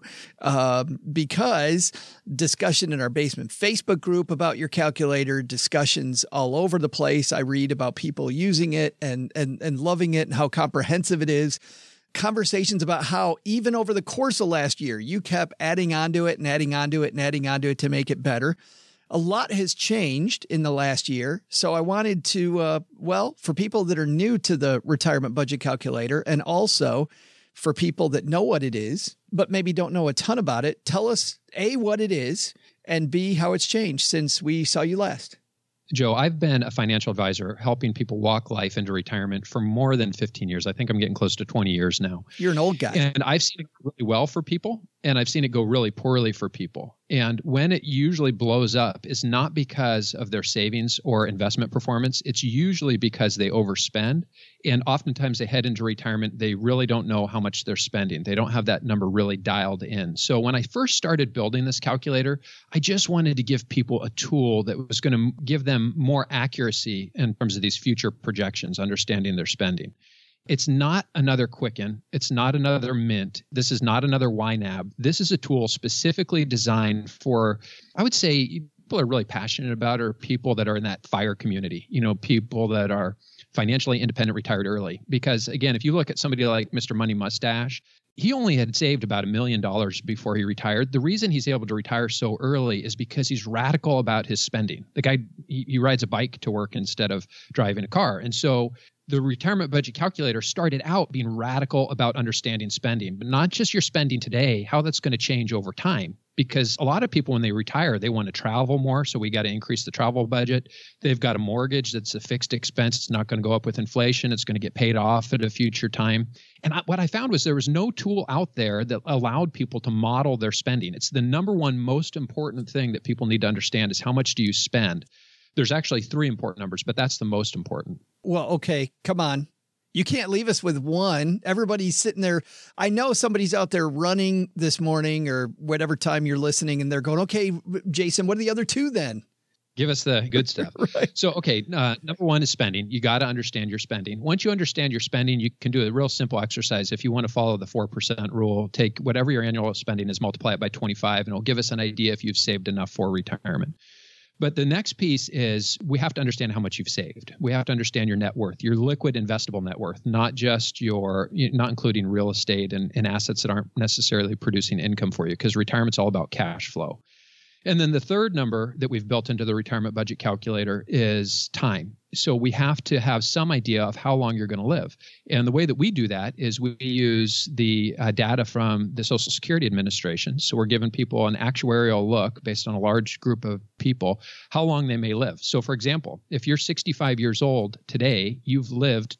because discussion in our basement Facebook group about your calculator, discussions all over the place. I read about people using it and loving it and how comprehensive it is. Conversations about how even over the course of last year, you kept adding onto it and adding onto it and adding onto it to make it better. A lot has changed in the last year. So I wanted to, for people that are new to the retirement budget calculator, and also for people that know what it is, but maybe don't know a ton about it, tell us A, what it is, and B, how it's changed since we saw you last. Joe, I've been a financial advisor helping people walk life into retirement for more than 15 years. I think I'm getting close to 20 years now. You're an old guy. And I've seen it go really well for people, and I've seen it go really poorly for people. And when it usually blows up, it's not because of their savings or investment performance. It's usually because they overspend. And oftentimes they head into retirement, they really don't know how much they're spending. They don't have that number really dialed in. So when I first started building this calculator, I just wanted to give people a tool that was going to give them more accuracy in terms of these future projections, understanding their spending. It's not another Quicken. It's not another Mint. This is not another YNAB. This is a tool specifically designed for, I would say, people are really passionate about are people that are in that FIRE community, people that are financially independent, retired early. Because again, if you look at somebody like Mr. Money Mustache, he only had saved about $1 million before he retired. The reason he's able to retire so early is because he's radical about his spending. The guy, he rides a bike to work instead of driving a car. And so The retirement budget calculator started out being radical about understanding spending, but not just your spending today, how that's going to change over time. Because a lot of people, when they retire, they want to travel more. So we got to increase the travel budget. They've got a mortgage that's a fixed expense. It's not going to go up with inflation. It's going to get paid off at a future time. And what I found was there was no tool out there that allowed people to model their spending. It's the number one most important thing that people need to understand is how much do you spend? There's actually 3 important numbers, but that's the most important. Well, okay, come on. You can't leave us with one. Everybody's sitting there. I know somebody's out there running this morning or whatever time you're listening, and they're going, okay, Jason, what are the other 2 then? Give us the good stuff. Right. So, okay, number 1 is spending. You got to understand your spending. Once you understand your spending, you can do a real simple exercise. If you want to follow the 4% rule, take whatever your annual spending is, multiply it by 25, and it'll give us an idea if you've saved enough for retirement. But the next piece is we have to understand how much you've saved. We have to understand your net worth, your liquid investable net worth, not just not including real estate and assets that aren't necessarily producing income for you, because retirement's all about cash flow. And then the third number that we've built into the retirement budget calculator is time. So we have to have some idea of how long you're going to live. And the way that we do that is we use the data from the Social Security Administration. So we're giving people an actuarial look based on a large group of people, how long they may live. So for example, if you're 65 years old today, you've lived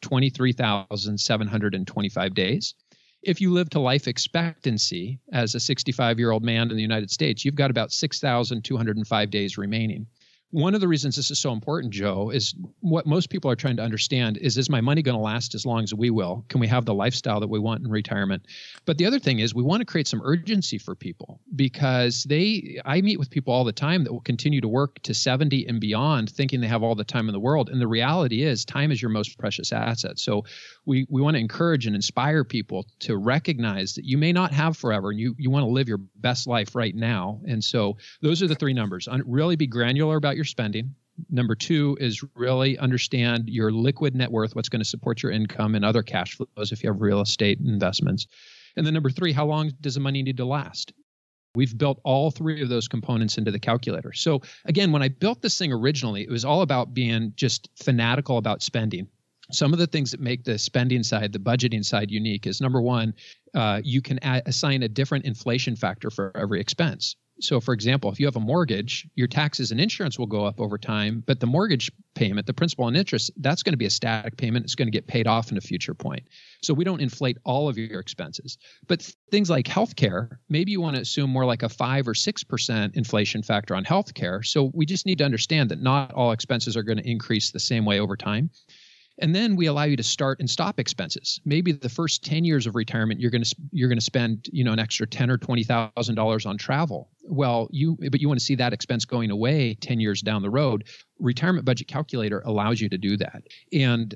23,725 days. If you live to life expectancy as a 65-year-old man in the United States, you've got about 6,205 days remaining. One of the reasons this is so important, Joe, is what most people are trying to understand is my money going to last as long as we will? Can we have the lifestyle that we want in retirement? But the other thing is we want to create some urgency for people because I meet with people all the time that will continue to work to 70 and beyond thinking they have all the time in the world. And the reality is time is your most precious asset. So we want to encourage and inspire people to recognize that you may not have forever and you want to live your best life right now. And so those are the 3 numbers. Really be granular about your spending. Number 2 is really understand your liquid net worth, what's going to support your income and other cash flows if you have real estate investments. And then number 3, how long does the money need to last? We've built all 3 of those components into the calculator. So again, when I built this thing originally, it was all about being just fanatical about spending. Some of the things that make the spending side, the budgeting side unique is number 1, you can assign a different inflation factor for every expense. So for example, if you have a mortgage, your taxes and insurance will go up over time, but the mortgage payment, the principal and interest, that's going to be a static payment. It's going to get paid off in a future point. So we don't inflate all of your expenses. But things like healthcare, maybe you want to assume more like a 5 or 6% inflation factor on healthcare. So we just need to understand that not all expenses are going to increase the same way over time. And then we allow you to start and stop expenses. Maybe the first 10 years of retirement, you're going to spend, an extra $10,000 or $20,000 on travel. Well, but you want to see that expense going away 10 years down the road. Retirement budget calculator allows you to do that. And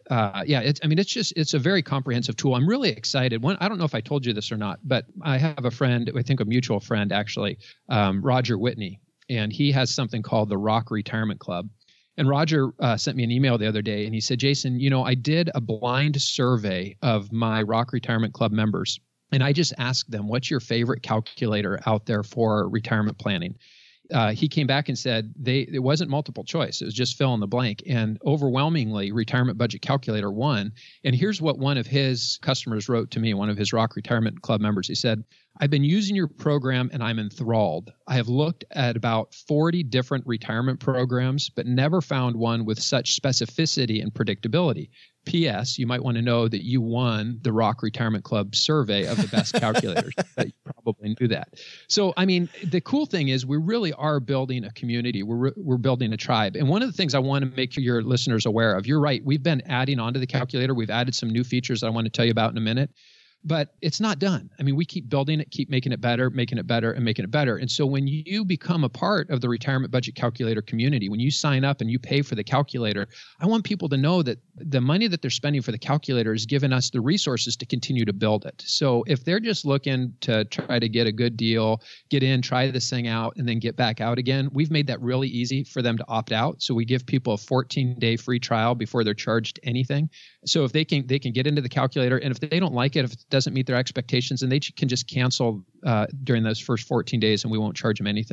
it's a very comprehensive tool. I'm really excited. I don't know if I told you this or not, but I have a friend, I think a mutual friend actually, Roger Whitney, and he has something called the Rock Retirement Club. And Roger sent me an email the other day, and he said, Jason, I did a blind survey of my Rock Retirement Club members, and I just asked them, what's your favorite calculator out there for retirement planning? He came back and said it wasn't multiple choice. It was just fill in the blank. And overwhelmingly, Retirement Budget Calculator won. And here's what one of his customers wrote to me, one of his Rock Retirement Club members. He said, I've been using your program and I'm enthralled. I have looked at about 40 different retirement programs, but never found one with such specificity and predictability. P.S. You might want to know that you won the Rock Retirement Club survey of the best calculators. You probably knew that. So, the cool thing is we really are building a community. We're building a tribe. And one of the things I want to make your listeners aware of, you're right, we've been adding onto the calculator. We've added some new features that I want to tell you about in a minute. But it's not done. We keep building it, keep making it better, and making it better. And so when you become a part of the Retirement Budget Calculator community, when you sign up and you pay for the calculator, I want people to know that the money that they're spending for the calculator is giving us the resources to continue to build it. So if they're just looking to try to get a good deal, get in, try this thing out, and then get back out again, we've made that really easy for them to opt out. So we give people a 14-day free trial before they're charged anything. So if they can get into the calculator, and if they don't like it, if it doesn't meet their expectations, then they can just cancel during those first 14 days and we won't charge them anything.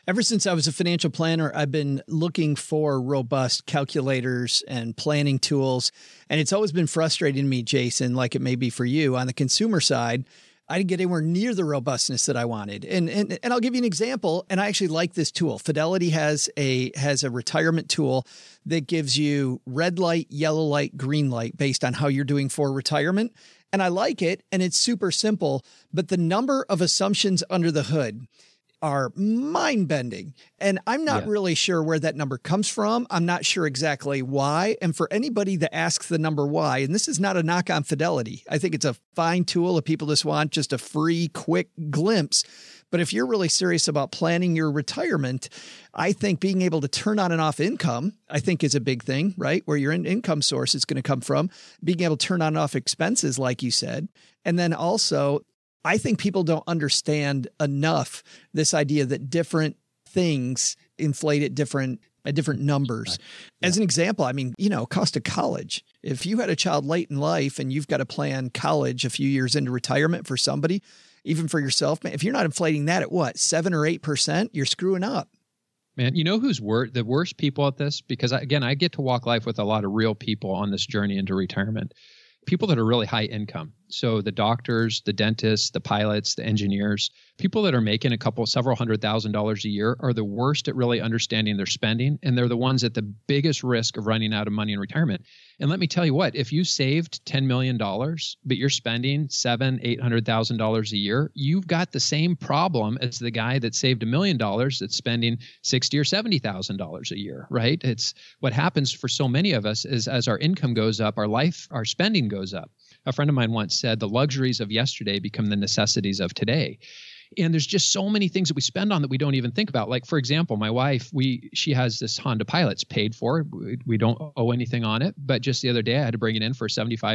Ever since I was a financial planner, I've been looking for robust calculators and planning tools. And it's always been frustrating to me, Jason, like it may be for you on the consumer side. I didn't get anywhere near the robustness that I wanted. And I'll give you an example. And I actually like this tool. Fidelity has a retirement tool that gives you red light, yellow light, green light based on how you're doing for retirement. And I like it. And it's super simple. But the number of assumptions under the hood are mind-bending. And I'm not really sure where that number comes from. I'm not sure exactly why. And for anybody that asks the number why, and this is not a knock on Fidelity, I think it's a fine tool if people just want just a free, quick glimpse. But if you're really serious about planning your retirement, I think being able to turn on and off income, I think is a big thing, right? Where your income source is going to come from, being able to turn on and off expenses, like you said. And then also, I think people don't understand enough this idea that different things inflate at different numbers. Right. Yeah. As an example, I mean, cost of college. If you had a child late in life and you've got to plan college a few years into retirement for somebody, even for yourself, man, if you're not inflating that at 7 or 8%, you're screwing up. Man, you know who's the worst people at this? Because again, I get to walk life with a lot of real people on this journey into retirement. People that are really high income. So the doctors, the dentists, the pilots, the engineers, people that are making several $100,000 a year are the worst at really understanding their spending. And they're the ones at the biggest risk of running out of money in retirement. And let me tell you what, if you saved $10 million, but you're spending $700,000, $800,000 a year, you've got the same problem as the guy that saved $1 million that's spending $60,000 or $70,000 a year, right? It's what happens for so many of us is as our income goes up, our spending goes up. A friend of mine once said, the luxuries of yesterday become the necessities of today. And there's just so many things that we spend on that we don't even think about. Like, for example, my wife, she has this Honda Pilot. It's paid for. We don't owe anything on it. But just the other day, I had to bring it in for a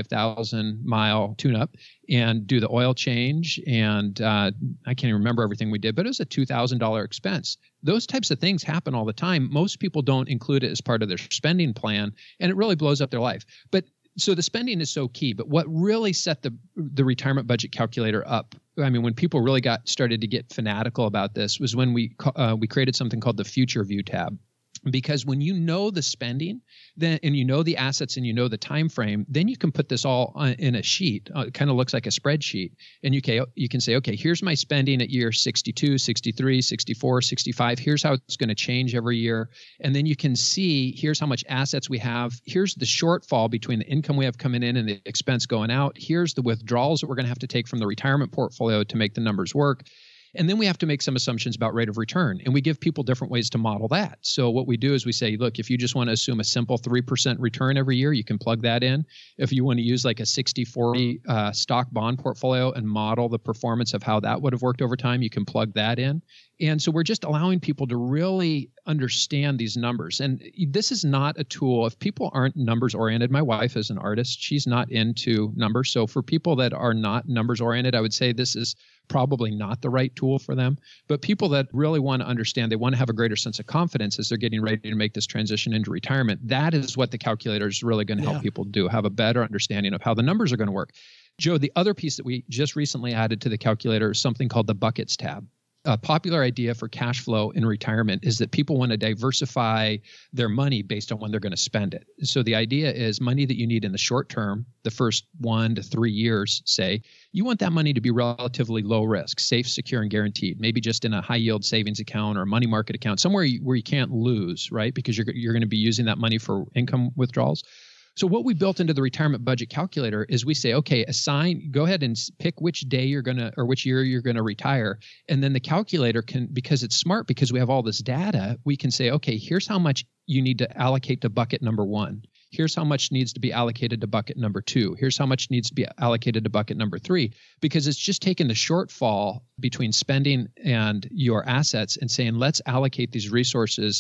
75,000 mile tune-up and do the oil change. And I can't even remember everything we did, but it was a $2,000 expense. Those types of things happen all the time. Most people don't include it as part of their spending plan, and it really blows up their life. But so the spending is so key, but what really set the retirement budget calculator up, I mean, when people really started to get fanatical about this was when we created something called the Future View tab. Because when you know the spending, then and you know the assets and you know the time frame, then you can put this all in a sheet. It kind of looks like a spreadsheet, and you can say, okay, here's my spending at year 62, 63, 64, 65. Here's how it's going to change every year, and then you can see here's how much assets we have. Here's the shortfall between the income we have coming in and the expense going out. Here's the withdrawals that we're going to have to take from the retirement portfolio to make the numbers work. And then we have to make some assumptions about rate of return. And we give people different ways to model that. So what we do is we say, look, if you just want to assume a simple 3% return every year, you can plug that in. If you want to use like a 60-40 stock bond portfolio and model the performance of how that would have worked over time, you can plug that in. And so we're just allowing people to really understand these numbers. And this is not a tool. If people aren't numbers oriented, my wife is an artist. She's not into numbers. So for people that are not numbers oriented, I would say this is probably not the right tool for them. But people that really want to understand, they want to have a greater sense of confidence as they're getting ready to make this transition into retirement. That is what the calculator is really going to help people do, have a better understanding of how the numbers are going to work. Joe, the other piece that we just recently added to the calculator is something called the buckets tab. A popular idea for cash flow in retirement is that people want to diversify their money based on when they're going to spend it. So the idea is money that you need in the short term, the first 1 to 3 years, say, you want that money to be relatively low risk, safe, secure, and guaranteed, maybe just in a high yield savings account or a money market account, somewhere where you can't lose, right? Because you're going to be using that money for income withdrawals. So what we built into the retirement budget calculator is we say, okay, go ahead and pick which day you're going to, or which year you're going to retire. And then the calculator can, because it's smart, because we have all this data, we can say, okay, here's how much you need to allocate to bucket number 1. Here's how much needs to be allocated to bucket number 2. Here's how much needs to be allocated to bucket number 3, because it's just taking the shortfall between spending and your assets and saying, let's allocate these resources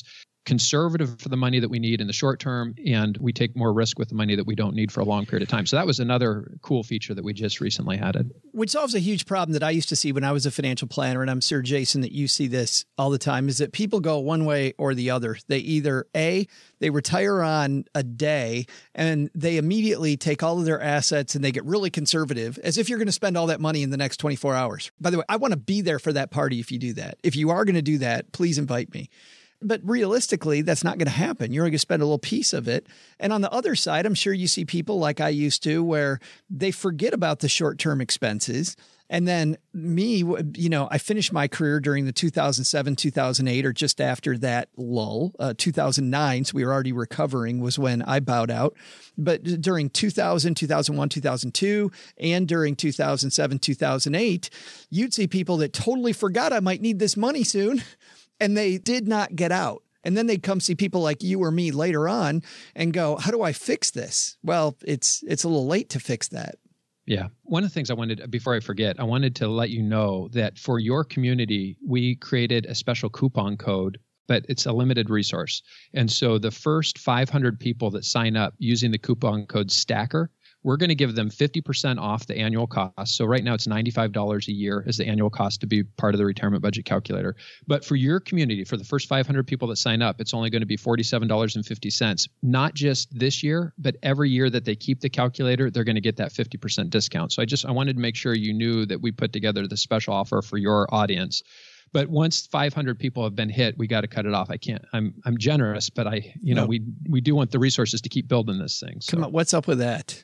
conservative for the money that we need in the short term, and we take more risk with the money that we don't need for a long period of time. So that was another cool feature that we just recently added. Which solves a huge problem that I used to see when I was a financial planner, and I'm sure, Jason, that you see this all the time, is that people go one way or the other. They either, they retire on a day and they immediately take all of their assets and they get really conservative, as if you're going to spend all that money in the next 24 hours. By the way, I want to be there for that party if you do that. If you are going to do that, please invite me. But realistically, that's not going to happen. You're going to spend a little piece of it. And on the other side, I'm sure you see people like I used to, where they forget about the short-term expenses. And then me, I finished my career during the 2007, 2008, or just after that lull. 2009, so we were already recovering, was when I bowed out. But during 2000, 2001, 2002, and during 2007, 2008, you'd see people that totally forgot I might need this money soon. And they did not get out. And then they'd come see people like you or me later on and go, how do I fix this? Well, it's a little late to fix that. Yeah. One of the things I wanted, before I forget, I wanted to let you know that for your community, we created a special coupon code, but it's a limited resource. And so the first 500 people that sign up using the coupon code STACKER, we're going to give them 50% off the annual cost. So right now it's $95 a year as the annual cost to be part of the retirement budget calculator. But for your community, for the first 500 people that sign up, it's only going to be $47.50. Not just this year, but every year that they keep the calculator, they're going to get that 50% discount. So I wanted to make sure you knew that we put together the special offer for your audience. But once 500 people have been hit, we got to cut it off. I can't. I'm generous, but we do want the resources to keep building this thing. So. Come on, what's up with that?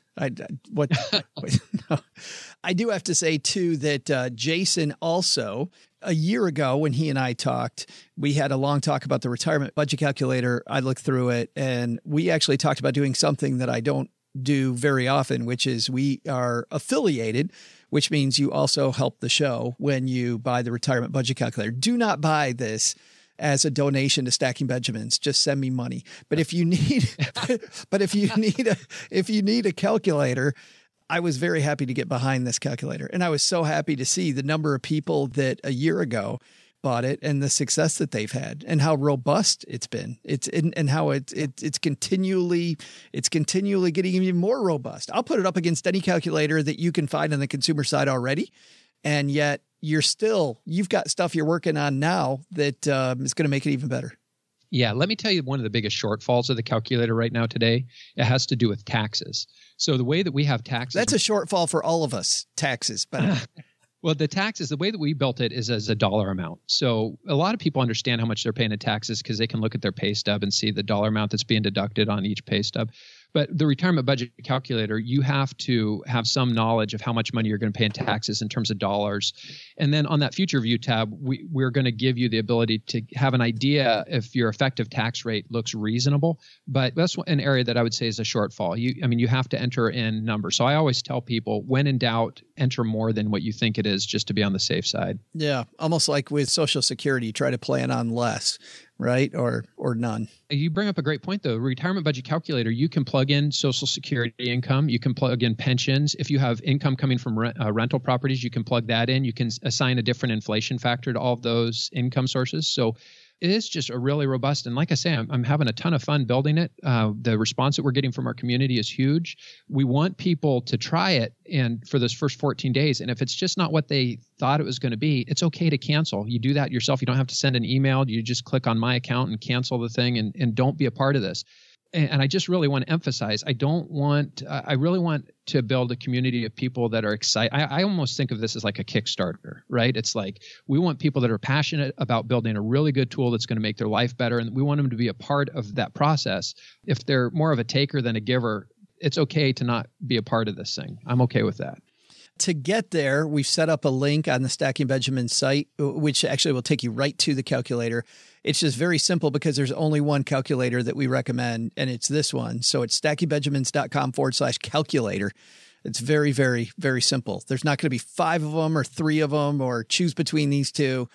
No. I do have to say too that Jason also, a year ago when he and I talked, we had a long talk about the retirement budget calculator. I looked through it, and we actually talked about doing something that I don't do very often, which is we are affiliated, which means you also help the show when you buy the retirement budget calculator. Do not buy this as a donation to Stacking Benjamins. Just send me money. But if you need, if you need a calculator, I was very happy to get behind this calculator. And I was so happy to see the number of people that a year ago bought it and the success that they've had and how robust it's been. And how it's continually getting even more robust. I'll put it up against any calculator that you can find on the consumer side already. And yet you've got stuff you're working on now that is going to make it even better. Yeah. Let me tell you one of the biggest shortfalls of the calculator right now today. It has to do with taxes. So the way that we have taxes. That's a shortfall for all of us, taxes. But well, the taxes, the way that we built it is as a dollar amount. So a lot of people understand how much they're paying in taxes because they can look at their pay stub and see the dollar amount that's being deducted on each pay stub. But the retirement budget calculator, you have to have some knowledge of how much money you're going to pay in taxes in terms of dollars. And then on that future view tab, we're going to give you the ability to have an idea if your effective tax rate looks reasonable. But that's an area that I would say is a shortfall. You have to enter in numbers. So I always tell people, when in doubt, enter more than what you think it is just to be on the safe side. Yeah, almost like with Social Security, try to plan on less. Right? Or none. You bring up a great point, though. Retirement budget calculator, you can plug in Social Security income. You can plug in pensions. If you have income coming from rental properties, you can plug that in. You can assign a different inflation factor to all of those income sources. So it is just a really robust. And like I say, I'm having a ton of fun building it. The response that we're getting from our community is huge. We want people to try it and for those first 14 days. And if it's just not what they thought it was going to be, it's okay to cancel. You do that yourself. You don't have to send an email. You just click on my account and cancel the thing and don't be a part of this. And I just really want to emphasize, I really want to build a community of people that are excited. I almost think of this as like a Kickstarter, right? It's like we want people that are passionate about building a really good tool that's going to make their life better. And we want them to be a part of that process. If they're more of a taker than a giver, it's okay to not be a part of this thing. I'm okay with that. To get there, we've set up a link on the Stacking Benjamins site, which actually will take you right to the calculator. It's just very simple because there's only one calculator that we recommend, and it's this one. So it's stackingbenjamins.com/calculator. It's very, very, very simple. There's not going to be 5 of them or 3 of them or choose between these two.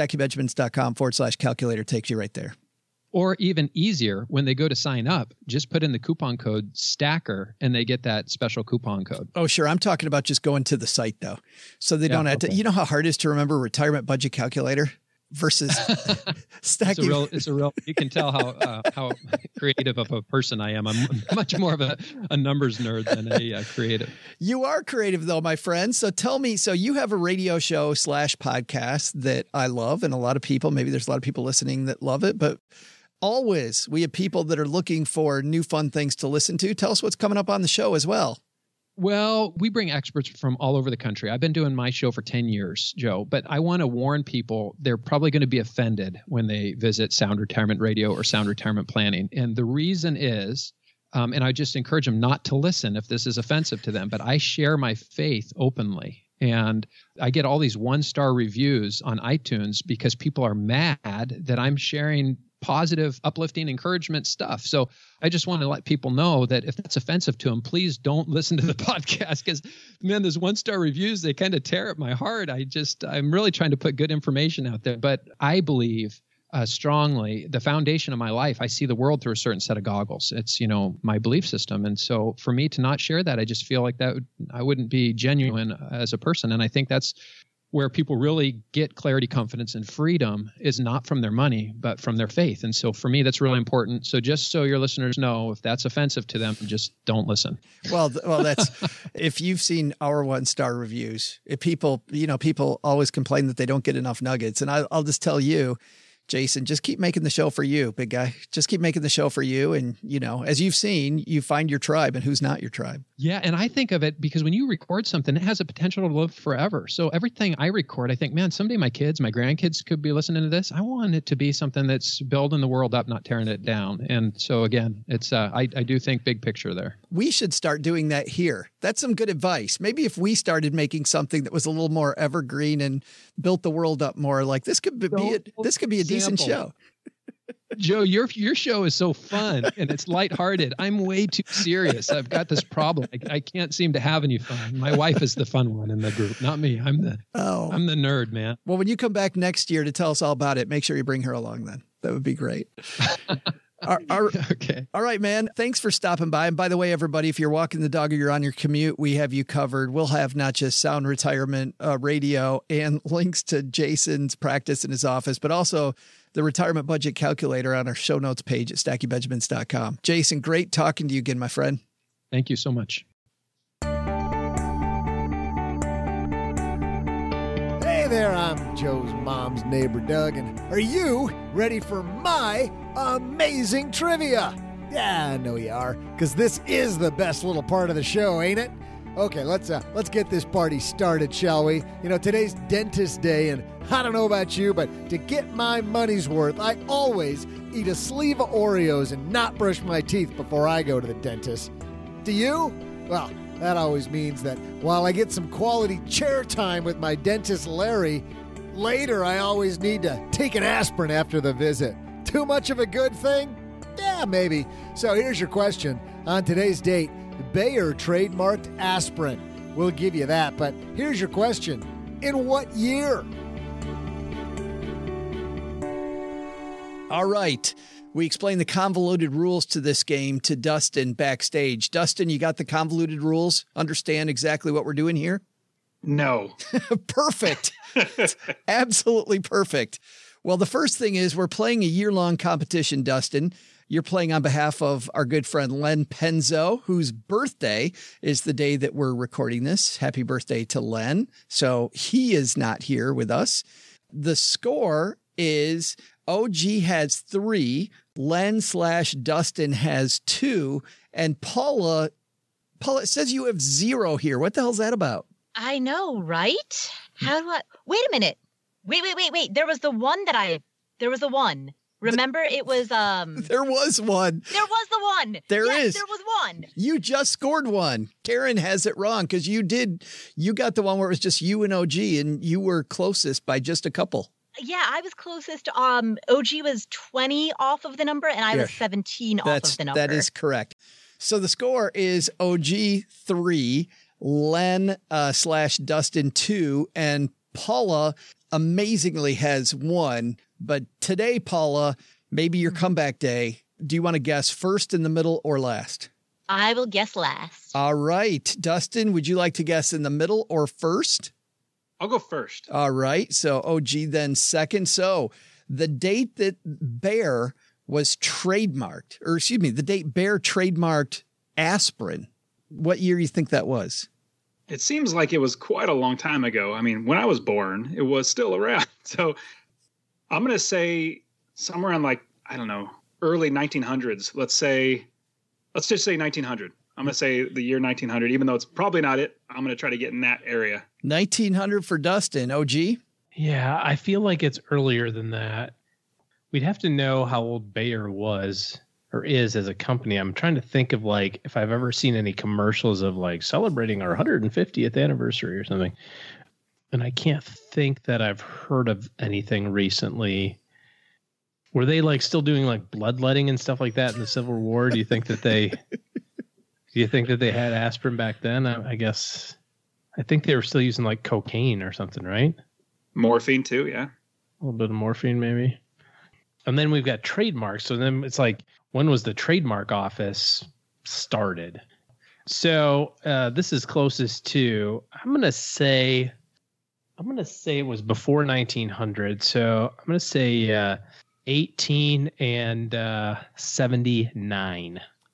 stackingbenjamins.com/calculator takes you right there. Or even easier, when they go to sign up, just put in the coupon code STACKER and they get that special coupon code. Oh, sure. I'm talking about just going to the site, though. So they don't have to. You know how hard it is to remember retirement budget calculator? versus stacking. It's a real. You can tell how creative of a person I am. I'm much more of a numbers nerd than a creative. You are creative though, my friend. So tell me, so you have a radio show / podcast that I love, and a lot of people, maybe there's a lot of people listening that love it, but always we have people that are looking for new fun things to listen to. Tell us what's coming up on the show as well. Well, we bring experts from all over the country. I've been doing my show for 10 years, Joe, but I want to warn people they're probably going to be offended when they visit Sound Retirement Radio or Sound Retirement Planning. And the reason is, and I just encourage them not to listen if this is offensive to them, but I share my faith openly. And I get all these 1-star reviews on iTunes because people are mad that I'm sharing positive, uplifting, encouragement stuff. So I just want to let people know that if that's offensive to them, please don't listen to the podcast because, man, those 1-star reviews, they kind of tear at my heart. I'm really trying to put good information out there. But I believe strongly the foundation of my life, I see the world through a certain set of goggles. It's, my belief system. And so for me to not share that, I just feel like I wouldn't be genuine as a person. And I think that's where people really get clarity, confidence, and freedom is not from their money, but from their faith. And so for me, that's really important. So just so your listeners know, if that's offensive to them, just don't listen. Well, that's, if you've seen our 1-star reviews, if people always complain that they don't get enough nuggets. And I'll just tell you, Jason, just keep making the show for you, big guy. Just keep making the show for you. And, as you've seen, you find your tribe and who's not your tribe. Yeah. And I think of it because when you record something, it has a potential to live forever. So everything I record, I think, man, someday my kids, my grandkids could be listening to this. I want it to be something that's building the world up, not tearing it down. And so again, it's I do think big picture there. We should start doing that here. That's some good advice. Maybe if we started making something that was a little more evergreen and built the world up more, like this could be a decent show. Joe, your show is so fun and it's lighthearted. I'm way too serious. I've got this problem. I can't seem to have any fun. My wife is the fun one in the group, not me. I'm the nerd, man. Well, when you come back next year to tell us all about it, make sure you bring her along then. That would be great. Okay. All right, man. Thanks for stopping by. And by the way, everybody, if you're walking the dog or you're on your commute, we have you covered. We'll have not just Sound Retirement Radio and links to Jason's practice in his office, but also the retirement budget calculator on our show notes page at stackingbenjamins.com. Jason, great talking to you again, my friend. Thank you so much. Hey there, I'm Joe's mom's neighbor, Doug, and are you ready for my amazing trivia? Yeah, I know you are, because this is the best little part of the show, ain't it? Okay, let's get this party started, shall we? Today's dentist day, and I don't know about you, but to get my money's worth, I always eat a sleeve of Oreos and not brush my teeth before I go to the dentist. Do you? Well, that always means that while I get some quality chair time with my dentist, Larry, later I always need to take an aspirin after the visit. Too much of a good thing? Yeah, maybe. So here's your question. On today's date, Bayer trademarked aspirin. We'll give you that, but here's your question. In what year? All right. We explained the convoluted rules to this game to Dustin backstage. Dustin, you got the convoluted rules? Understand exactly what we're doing here? No. Perfect. Absolutely perfect. Well, the first thing is we're playing a year-long competition, Dustin. You're playing on behalf of our good friend Len Penzo, whose birthday is the day that we're recording this. Happy birthday to Len. So he is not here with us. The score is OG has 3, Len/Dustin has 2, and Paula, it says you have 0 here. What the hell's that about? I know, right? How do I... Wait a minute. Wait. There was the one. Remember, it was... There was one. There was the one. There is. There was one. You just scored one. Karen has it wrong because you got the one where it was just you and OG, and you were closest by just a couple. Yeah, I was closest. OG was 20 off of the number, and I was 17 off of the number. That is correct. So the score is OG 3, Len/Dustin 2, and Paula amazingly has 1. But today, Paula, maybe your comeback day. Do you want to guess first, in the middle, or last? I will guess last. All right. Dustin, would you like to guess in the middle or first? I'll go first. All right. So OG then second. So the date that Bayer was trademarked, or excuse me, the date Bayer trademarked aspirin, what year do you think that was? It seems like it was quite a long time ago. I mean, when I was born, it was still around. So I'm going to say somewhere in like, I don't know, early 1900s. Let's just say 1900. I'm going to say the year 1900, even though it's probably not it. I'm going to try to get in that area. 1900 for Dustin. OG? Yeah, I feel like it's earlier than that. We'd have to know how old Bayer was or is as a company. I'm trying to think of like if I've ever seen any commercials of like celebrating our 150th anniversary or something. And I can't think that I've heard of anything recently. Were they like still doing like bloodletting and stuff like that in the Civil War? Do you think that they had aspirin back then? I think they were still using like cocaine or something, right? Morphine too, yeah. A little bit of morphine maybe. And then we've got trademarks. So then it's like, when was the trademark office started? So this is closest to, I'm going to say it was before 1900. So I'm going to say 1879.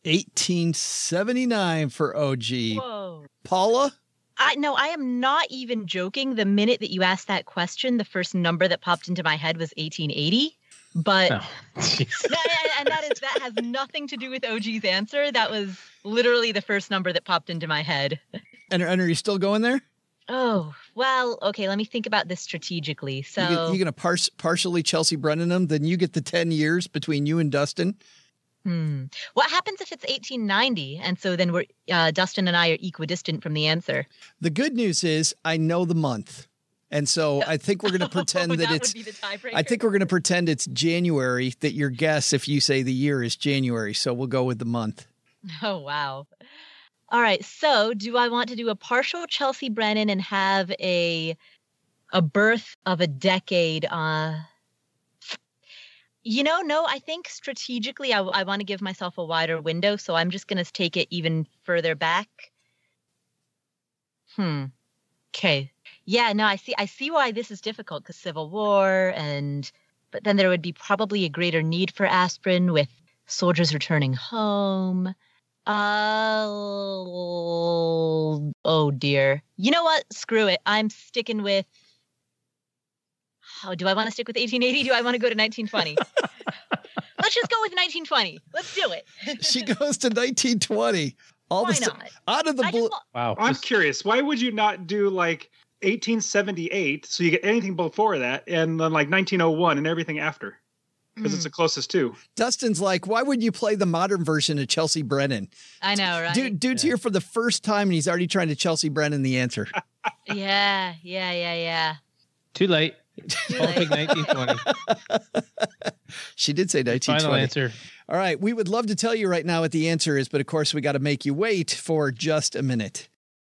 1879 for OG. Whoa. Paula? I am not even joking. The minute that you asked that question, the first number that popped into my head was 1880. But and that has nothing to do with OG's answer. That was literally the first number that popped into my head. And are you still going there? Oh, well, okay, let me think about this strategically. So you're going to partially Chelsea Brennan them, then you get the 10 years between you and Dustin. What happens if it's 1890? And so then we're Dustin and I are equidistant from the answer. The good news is I know the month. And so I think we're going to pretend that it's, would be the tiebreaker. I think we're going to pretend it's January, that your guess, if you say the year, is January. So we'll go with the month. Oh, wow. All right. So do I want to do a partial Chelsea Brennan and have a birth of a decade? No, I think strategically I want to give myself a wider window. So I'm just going to take it even further back. Okay. Yeah, no, I see why this is difficult, because Civil War, but then there would be probably a greater need for aspirin with soldiers returning home. Oh dear. You know what? Screw it. I'm sticking with. Do I want to stick with 1880? Do I want to go to 1920? Let's just go with 1920. Let's do it. She goes to 1920. Why not? Out of the blue. Wow. I'm curious. Why would you not do like 1878, so you get anything before that, and then like 1901 and everything after, because it's the closest to. Dustin's like, why would you play the modern version of Chelsea Brennan? I know, right? Dude's here for the first time, and he's already trying to Chelsea Brennan the answer. Yeah. Too late. I'll pick 1920. She did say 1920. Final answer. All right. We would love to tell you right now what the answer is, but of course we got to make you wait for just a minute.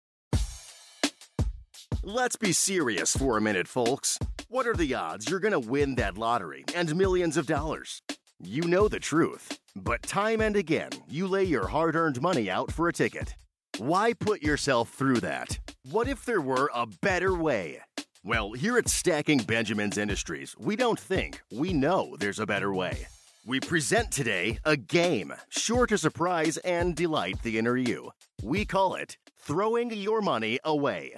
Let's be serious for a minute, folks. What are the odds you're going to win that lottery and millions of dollars? You know the truth, but time and again, you lay your hard-earned money out for a ticket. Why put yourself through that? What if there were a better way? Well, here at Stacking Benjamins Industries, we don't think, we know there's a better way. We present today a game sure to surprise and delight the inner you. We call it Throwing Your Money Away.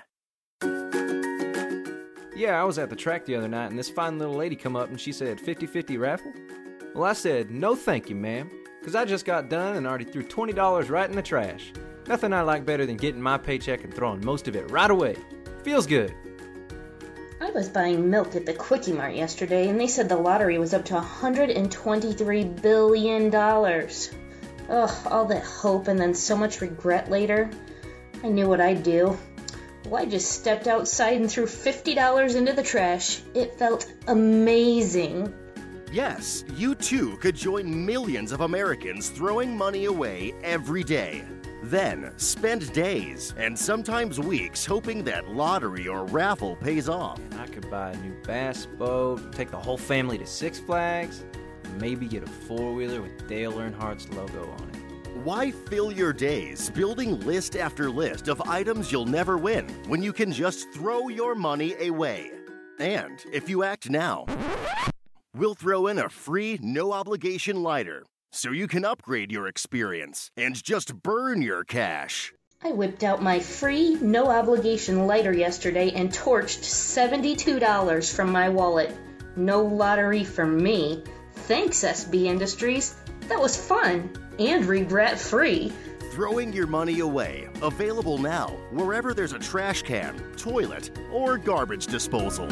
Yeah, I was at the track the other night, and this fine little lady come up and she said, 50-50 raffle? Well, I said, no thank you, ma'am, because I just got done and already threw $20 right in the trash. Nothing I like better than getting my paycheck and throwing most of it right away. Feels good. I was buying milk at the Quickie Mart yesterday, and they said the lottery was up to $123 billion. Ugh, all that hope and then so much regret later. I knew what I'd do. Well, I just stepped outside and threw $50 into the trash. It felt amazing. Yes, you too could join millions of Americans throwing money away every day. Then spend days and sometimes weeks hoping that lottery or raffle pays off. And I could buy a new bass boat, take the whole family to Six Flags, and maybe get a four-wheeler with Dale Earnhardt's logo on it. Why fill your days building list after list of items you'll never win when you can just throw your money away? And if you act now, we'll throw in a free, no-obligation lighter so you can upgrade your experience and just burn your cash. I whipped out my free, no-obligation lighter yesterday and torched $72 from my wallet. No lottery for me. Thanks, SB Industries. That was fun and regret-free. Throwing your money away. Available now wherever there's a trash can, toilet, or garbage disposal.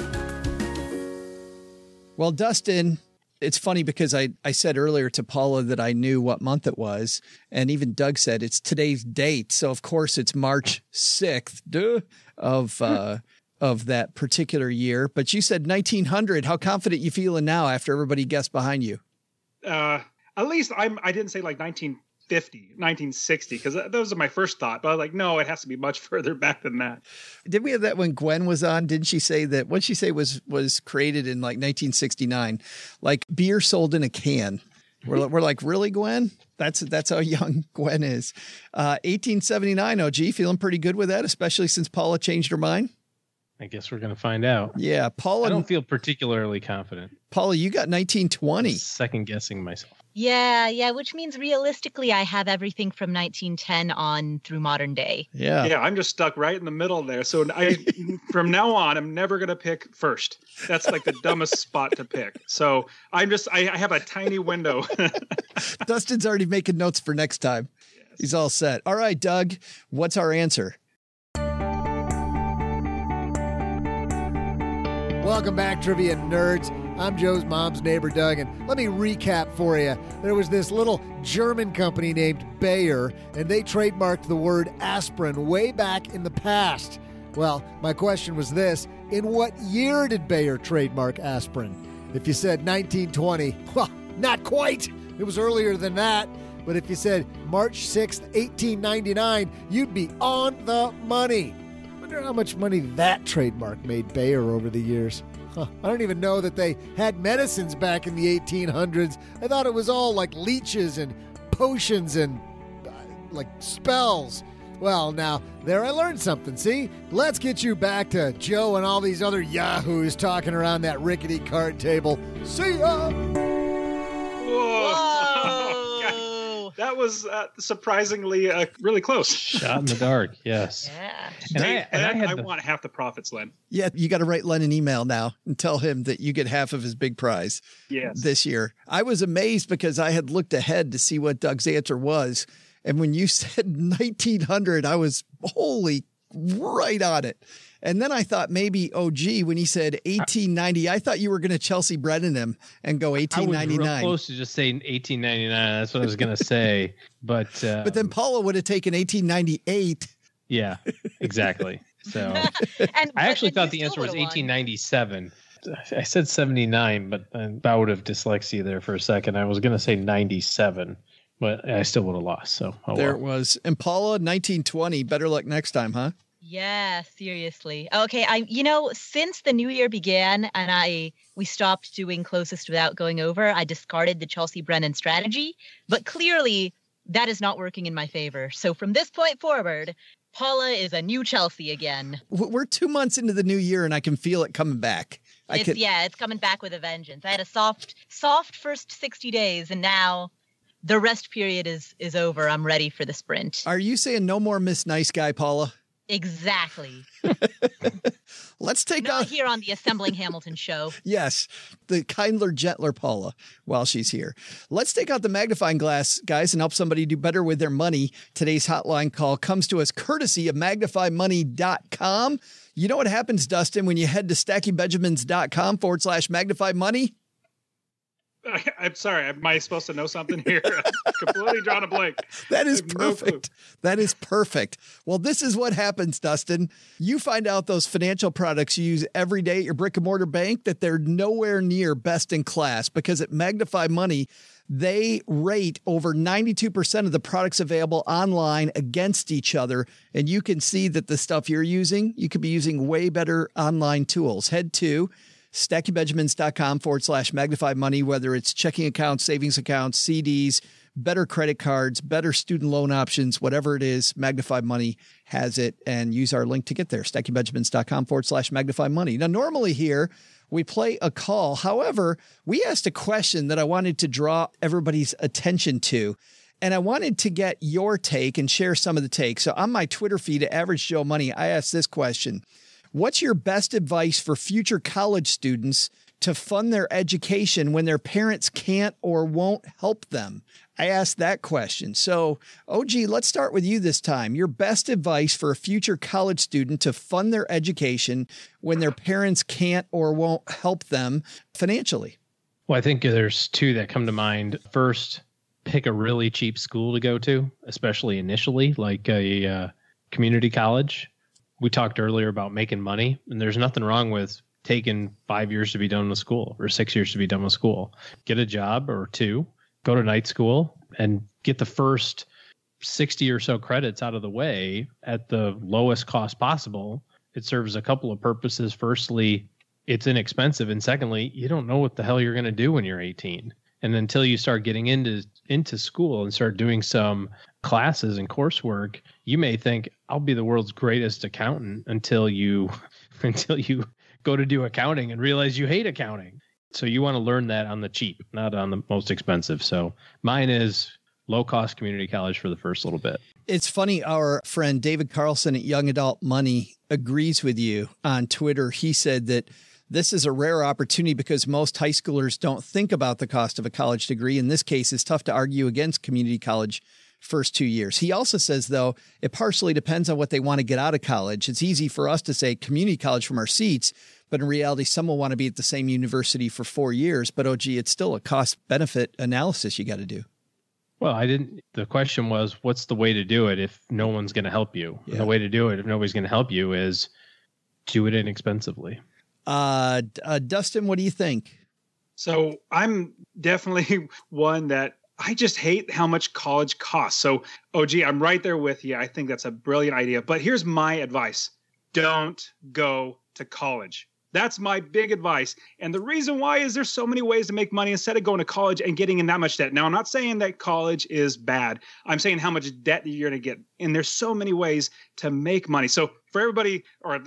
Well, Dustin, it's funny because I said earlier to Paula that I knew what month it was. And even Doug said it's today's date. So, of course, it's March 6th of that particular year. But you said 1900. How confident you feeling now after everybody guessed behind you? At least I didn't say like 1950, 1960, because those are my first thought. But I was like, no, it has to be much further back than that. Did we have that when Gwen was on? Didn't she say that what she say was created in like 1969, like beer sold in a can? We're like, really, Gwen? That's how young Gwen is. 1879, OG, feeling pretty good with that, especially since Paula changed her mind. I guess we're going to find out. Yeah, Paula. I don't feel particularly confident. Paula, you got 1920. Second guessing myself. Yeah, which means realistically I have everything from 1910 on through modern day. Yeah, I'm just stuck right in the middle there. So from now on, I'm never going to pick first. That's like the dumbest spot to pick. So I have a tiny window. Dustin's already making notes for next time. Yes. He's all set. All right, Doug, what's our answer? Welcome back, Trivia Nerds. I'm Joe's mom's neighbor, Doug, and let me recap for you. There was this little German company named Bayer, and they trademarked the word aspirin way back in the past. Well, my question was this: in what year did Bayer trademark aspirin? If you said 1920, well, not quite. It was earlier than that. But if you said March 6th, 1899, you'd be on the money. Wonder how much money that trademark made Bayer over the years. I don't even know that they had medicines back in the 1800s. I thought it was all like leeches and potions and like spells. Well, now, there I learned something, see? Let's get you back to Joe and all these other yahoos talking around that rickety card table. See ya! Whoa! That was surprisingly really close. Shot in the dark, yes. Yeah. And I want half the profits, Len. Yeah, you got to write Len an email now and tell him that you get half of his big prize this year. I was amazed because I had looked ahead to see what Doug's answer was. And when you said 1900, I was right on it. And then I thought maybe, when he said 1890, I thought you were going to Chelsea Brennan him and go 1899. I was real close to just saying 1899. That's what I was going to say. But then Paula would have taken 1898. Yeah, exactly. So I actually thought the answer was 1897. I said 79, but a bout of dyslexia there for a second. I was going to say 97, but I still would have lost. So there it was. And Paula, 1920. Better luck next time, huh? Yeah, seriously. Okay, since the new year began and we stopped doing closest without going over, I discarded the Chelsea Brennan strategy, but clearly that is not working in my favor. So from this point forward, Paula is a new Chelsea again. We're 2 months into the new year and I can feel it coming back. It's coming back with a vengeance. I had a soft first 60 days and now the rest period is over. I'm ready for the sprint. Are you saying no more Miss Nice Guy, Paula? Exactly. Let's take Not here on the Assembling Hamilton show. Yes, the kindler, gentler Paula while she's here. Let's take out the magnifying glass, guys, and help somebody do better with their money. Today's hotline call comes to us courtesy of magnifymoney.com. You know what happens, Dustin, when you head to stackingbenjamins.com/magnifymoney? I'm sorry. Am I supposed to know something here? Completely drawn a blank. That is perfect. That is perfect. Well, this is what happens, Dustin. You find out those financial products you use every day at your brick and mortar bank that they're nowhere near best in class because at Magnify Money, they rate over 92% of the products available online against each other. And you can see that the stuff you're using, you could be using way better online tools. Head to StackingBenjamins.com/magnify money, whether it's checking accounts, savings accounts, CDs, better credit cards, better student loan options, whatever it is, Magnify Money has it, and use our link to get there. StackingBenjamins.com/magnify money. Now, normally here we play a call. However, we asked a question that I wanted to draw everybody's attention to, and I wanted to get your take and share some of the takes. So on my Twitter feed at Average Joe Money, I asked this question: what's your best advice for future college students to fund their education when their parents can't or won't help them? I asked that question. So, OG, let's start with you this time. Your best advice for a future college student to fund their education when their parents can't or won't help them financially. Well, I think there's two that come to mind. First, pick a really cheap school to go to, especially initially, like a community college. We talked earlier about making money, and there's nothing wrong with taking 5 years to be done with school or 6 years to be done with school. Get a job or two, go to night school, and get the first 60 or so credits out of the way at the lowest cost possible. It serves a couple of purposes. Firstly, it's inexpensive. And secondly, you don't know what the hell you're going to do when you're 18. And until you start getting into school and start doing some classes and coursework, you may think, I'll be the world's greatest accountant until you go to do accounting and realize you hate accounting. So you want to learn that on the cheap, not on the most expensive. So mine is low-cost community college for the first little bit. It's funny, our friend David Carlson at Young Adult Money agrees with you on Twitter. He said that this is a rare opportunity because most high schoolers don't think about the cost of a college degree. In this case, it's tough to argue against community college first 2 years. He also says, though, it partially depends on what they want to get out of college. It's easy for us to say community college from our seats, but in reality, some will want to be at the same university for 4 years. But, OG, it's still a cost-benefit analysis you got to do. Well, the question was, what's the way to do it if no one's going to help you? Yeah. The way to do it if nobody's going to help you is do it inexpensively. Dustin, what do you think? So I'm definitely one that I just hate how much college costs. So, OG, I'm right there with you. I think that's a brilliant idea. But here's my advice. Don't go to college. That's my big advice. And the reason why is there's so many ways to make money instead of going to college and getting in that much debt. Now, I'm not saying that college is bad. I'm saying how much debt you're going to get. And there's so many ways to make money. So for everybody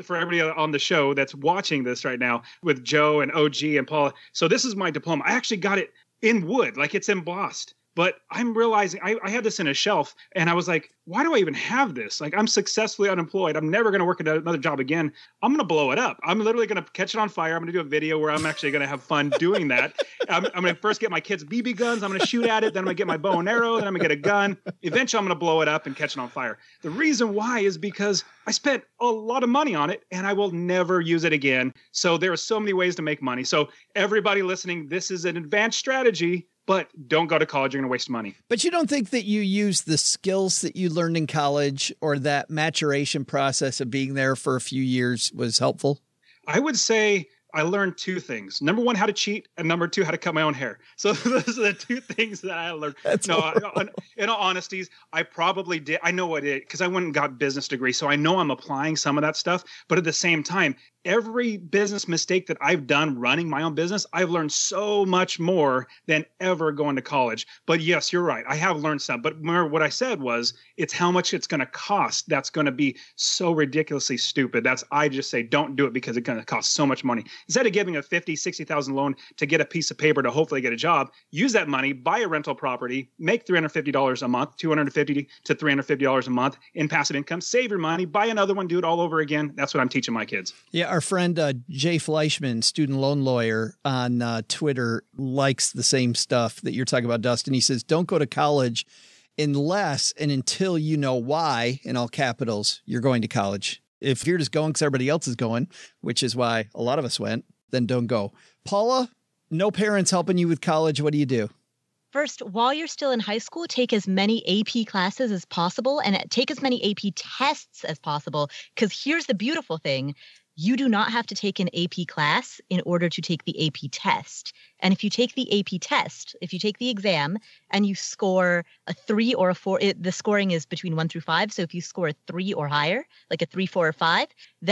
on the show that's watching this right now with Joe and OG and Paula. So this is my diploma. I actually got it in wood, like it's embossed. But I'm realizing I had this in a shelf and I was like, why do I even have this? Like, I'm successfully unemployed. I'm never going to work another job again. I'm going to blow it up. I'm literally going to catch it on fire. I'm going to do a video where I'm actually going to have fun doing that. I'm going to first get my kids' BB guns. I'm going to shoot at it. Then I'm going to get my bow and arrow. Then I'm going to get a gun. Eventually, I'm going to blow it up and catch it on fire. The reason why is because I spent a lot of money on it and I will never use it again. So there are so many ways to make money. So everybody listening, this is an advanced strategy. But don't go to college. You're going to waste money. But you don't think that you use the skills that you learned in college or that maturation process of being there for a few years was helpful? I would say I learned two things. Number one, how to cheat. And number two, how to cut my own hair. So those are the two things that I learned. In all honesty, I probably did. I know what it is because I went and got business degree. So I know I'm applying some of that stuff. But at the same time, every business mistake that I've done running my own business, I've learned so much more than ever going to college. But yes, you're right. I have learned some. But remember what I said was it's how much it's going to cost. That's going to be so ridiculously stupid. I just say don't do it because it's going to cost so much money. Instead of giving a $50,000, $60,000 loan to get a piece of paper to hopefully get a job, use that money, buy a rental property, make $350 a month, $250 to $350 a month in passive income, save your money, buy another one, do it all over again. That's what I'm teaching my kids. Yeah, our friend Jay Fleischman, student loan lawyer on Twitter, likes the same stuff that you're talking about, Dustin. He says, don't go to college unless and until you know why, in all capitals, you're going to college. If you're just going because everybody else is going, which is why a lot of us went, then don't go. Paula, no parents helping you with college. What do you do? First, while you're still in high school, take as many AP classes as possible and take as many AP tests as possible. Because here's the beautiful thing. You do not have to take an AP class in order to take the AP test. And if you take the AP test, if you take the exam and you score a 3 or a 4, the scoring is between 1 through 5. So if you score a 3 or higher, like a 3, 4, or 5, then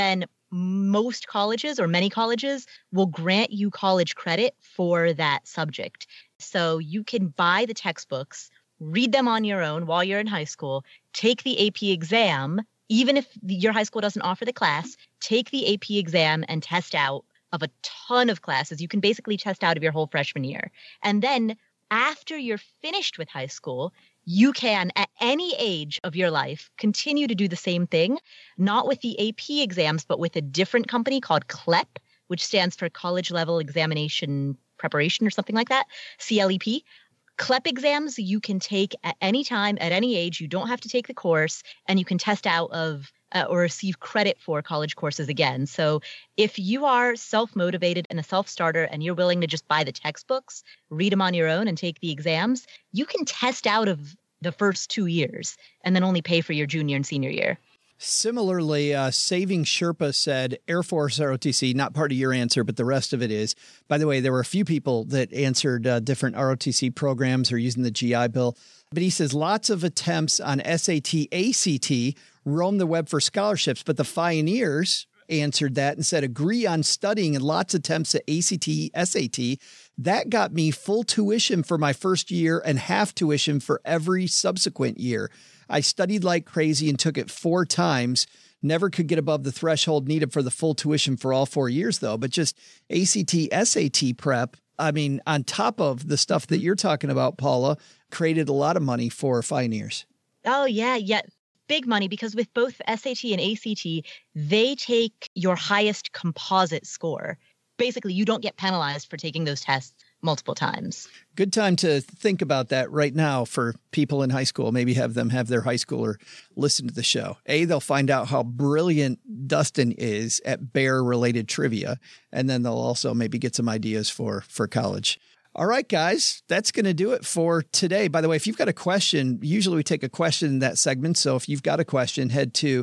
most colleges or many colleges will grant you college credit for that subject. So you can buy the textbooks, read them on your own while you're in high school, take the AP exam, even if your high school doesn't offer the class, take the AP exam and test out of a ton of classes. You can basically test out of your whole freshman year. And then after you're finished with high school, you can, at any age of your life, continue to do the same thing, not with the AP exams, but with a different company called CLEP, which stands for College Level Examination Preparation or something like that, CLEP. CLEP exams you can take at any time, at any age. You don't have to take the course, and you can test out of or receive credit for college courses again. So if you are self-motivated and a self-starter and you're willing to just buy the textbooks, read them on your own and take the exams, you can test out of the first 2 years and then only pay for your junior and senior year. Similarly, Saving Sherpa said Air Force ROTC, not part of your answer, but the rest of it is. By the way, there were a few people that answered different ROTC programs or using the GI Bill. But he says lots of attempts on SAT, ACT, roam the web for scholarships, but the pioneers answered that and said agree on studying and lots of attempts at ACT, SAT. That got me full tuition for my first year and half tuition for every subsequent year. I studied like crazy and took it 4 times. Never could get above the threshold needed for the full tuition for all 4 years, though. But just ACT, SAT prep, I mean, on top of the stuff that you're talking about, Paula, created a lot of money for pioneers. Oh, yeah. Big money, because with both SAT and ACT, they take your highest composite score. Basically, you don't get penalized for taking those tests multiple times. Good time to think about that right now for people in high school. Maybe have them have their high schooler listen to the show. They'll find out how brilliant Dustin is at bear-related trivia, and then they'll also maybe get some ideas for college. All right, guys, that's going to do it for today. By the way, if you've got a question, usually we take a question in that segment. So if you've got a question, head to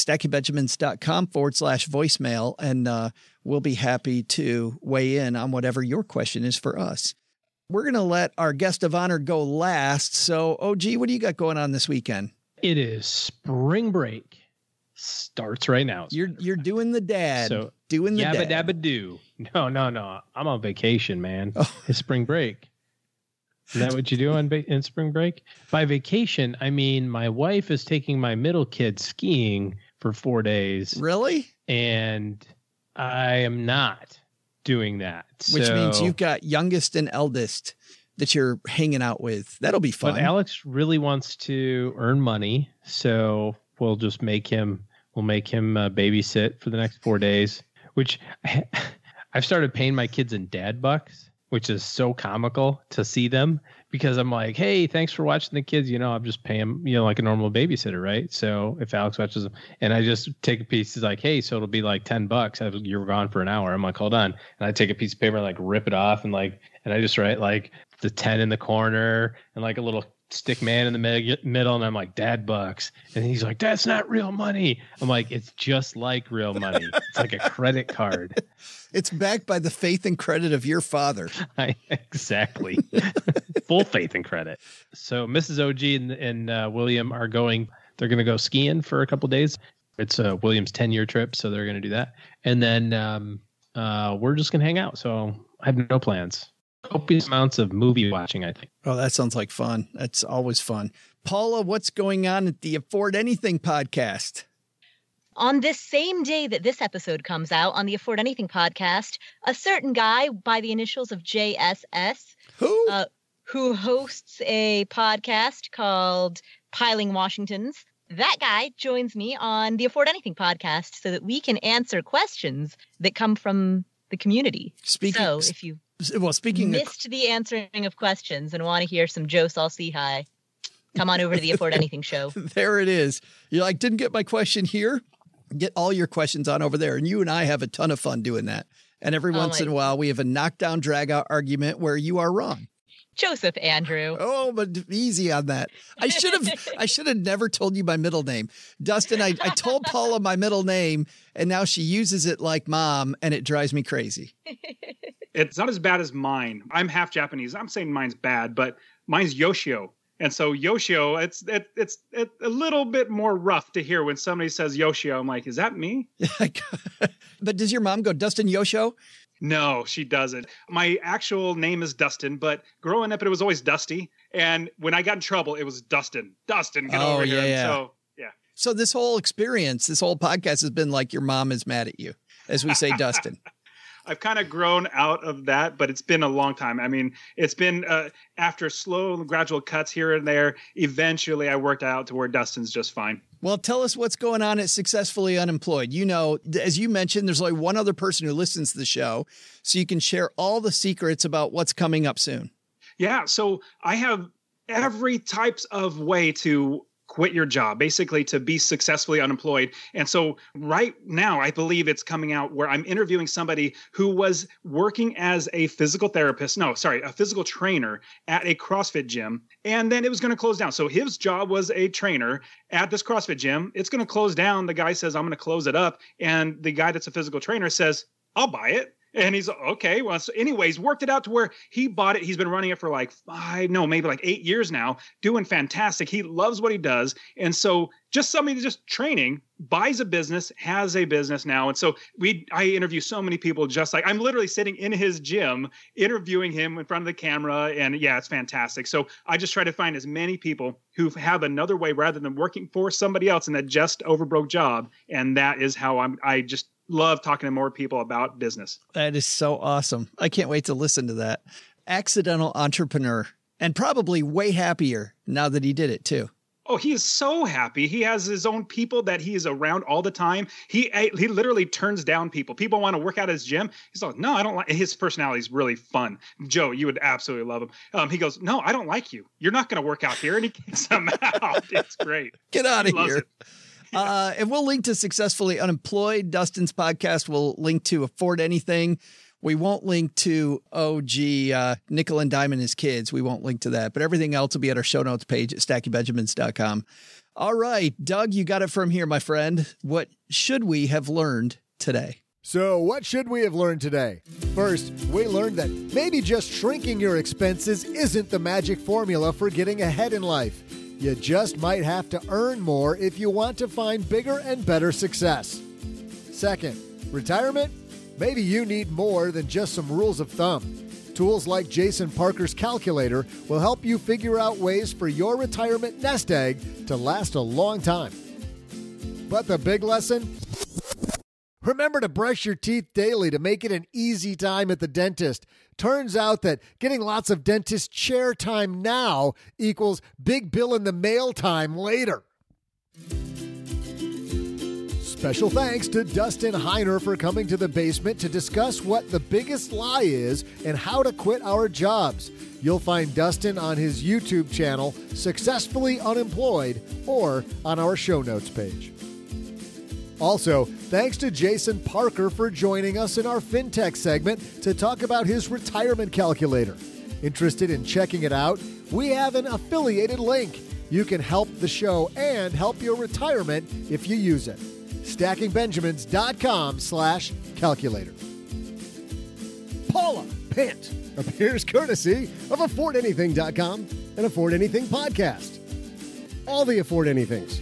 stackingbenjamins.com/voicemail, and we'll be happy to weigh in on whatever your question is for us. We're going to let our guest of honor go last. So, OG, what do you got going on this weekend? It is spring break. Starts right now. You're doing the dad. So doing the yabba dad. dabba do. No. I'm on vacation, man. Oh. It's spring break. Is that what you do in spring break? By vacation, I mean my wife is taking my middle kid skiing for 4 days. Really? And I am not doing that. Which means you've got youngest and eldest that you're hanging out with. That'll be fun. But Alex really wants to earn money, so we'll just make him babysit for the next 4 days, which I've started paying my kids in dad bucks, which is so comical to see them, because I'm like, hey, thanks for watching the kids. I'm just paying them, like a normal babysitter, right? So if Alex watches them and I just take a piece, he's like, hey, so it'll be like $10. You're gone for an hour. I'm like, hold on. And I take a piece of paper and like rip it off and I just write like the 10 in the corner and like a little stick man in the middle, and I'm like, dad bucks. And he's like, that's not real money. I'm like, it's just like real money. It's like a credit card. It's backed by the faith and credit of your father. Exactly. Full faith and credit. So Mrs. OG and William are going to go skiing for a couple of days. It's William's 10-year trip, so they're going to do that. And then we're just going to hang out. So I have no plans. Copious amounts of movie watching, I think. Oh, that sounds like fun. That's always fun. Paula, what's going on at the Afford Anything podcast? On this same day that this episode comes out, on the Afford Anything podcast, a certain guy by the initials of JSS, who hosts a podcast called Piling Washingtons, that guy joins me on the Afford Anything podcast so that we can answer questions that come from the community. So if you missed the answering of questions and want to hear some Joe Salsi high, come on over to the Afford Anything show. There it is. You're like, didn't get my question here? Get all your questions on over there. And you and I have a ton of fun doing that. And every once in a while, we have a knockdown, drag out argument where you are wrong. Joseph Andrew. Oh, but easy on that. I should have never told you my middle name. Dustin, I told Paula my middle name, and now she uses it like mom, and it drives me crazy. It's not as bad as mine. I'm half Japanese. I'm saying mine's bad, but mine's Yoshio. And so Yoshio, it's a little bit more rough to hear when somebody says Yoshio. I'm like, is that me? But does your mom go Dustin Yoshio? No, she doesn't. My actual name is Dustin, but growing up, it was always Dusty. And when I got in trouble, it was Dustin. Dustin, get over here. Yeah. So, yeah. So this whole experience, this whole podcast has been like your mom is mad at you, as we say, Dustin. I've kind of grown out of that, but it's been a long time. I mean, it's been after slow, gradual cuts here and there. Eventually, I worked out to where Dustin's just fine. Well, tell us what's going on at Successfully Unemployed. You know, as you mentioned, there's only one other person who listens to the show, so you can share all the secrets about what's coming up soon. Yeah, so I have every types of way to quit your job, basically to be successfully unemployed. And so right now, I believe it's coming out where I'm interviewing somebody who was working as a physical trainer at a CrossFit gym. And then it was going to close down. So his job was a trainer at this CrossFit gym. It's going to close down. The guy says, I'm going to close it up. And the guy that's a physical trainer says, I'll buy it. And he's okay. Well, so anyways, worked it out to where he bought it. He's been running it for maybe 8 years now, doing fantastic. He loves what he does. And so just somebody just training, buys a business, has a business now. And so I interview so many people, just like I'm literally sitting in his gym, interviewing him in front of the camera. And yeah, it's fantastic. So I just try to find as many people who have another way rather than working for somebody else in that just overbroke job. And that is how I just love talking to more people about business. That is so awesome. I can't wait to listen to that. Accidental entrepreneur, and probably way happier now that he did it too. Oh, he is so happy. He has his own people that he is around all the time. He literally turns down people. People want to work out at his gym. He's like, no, I don't like. His personality is really fun. Joe, you would absolutely love him. He goes, no, I don't like you. You're not going to work out here. And he kicks him out. It's great. Get out of here. And we'll link to Successfully Unemployed. Dustin's podcast will link to Afford Anything. We won't link to, Nickel and Dime and His Kids. We won't link to that. But everything else will be at our show notes page at stackingbenjamins.com. All right, Doug, you got it from here, my friend. What should we have learned today? So what should we have learned today? First, we learned that maybe just shrinking your expenses isn't the magic formula for getting ahead in life. You just might have to earn more if you want to find bigger and better success. Second, retirement? Maybe you need more than just some rules of thumb. Tools like Jason Parker's calculator will help you figure out ways for your retirement nest egg to last a long time. But the big lesson? Remember to brush your teeth daily to make it an easy time at the dentist. Turns out that getting lots of dentist chair time now equals big bill in the mail time later. Special thanks to Dustin Heiner for coming to the basement to discuss what the biggest lie is and how to quit our jobs. You'll find Dustin on his YouTube channel, Successfully Unemployed, or on our show notes page. Also, thanks to Jason Parker for joining us in our FinTech segment to talk about his retirement calculator. Interested in checking it out? We have an affiliated link. You can help the show and help your retirement if you use it. StackingBenjamins.com/calculator. Paula Pant appears courtesy of AffordAnything.com and Afford Anything Podcast. All the Afford Anythings.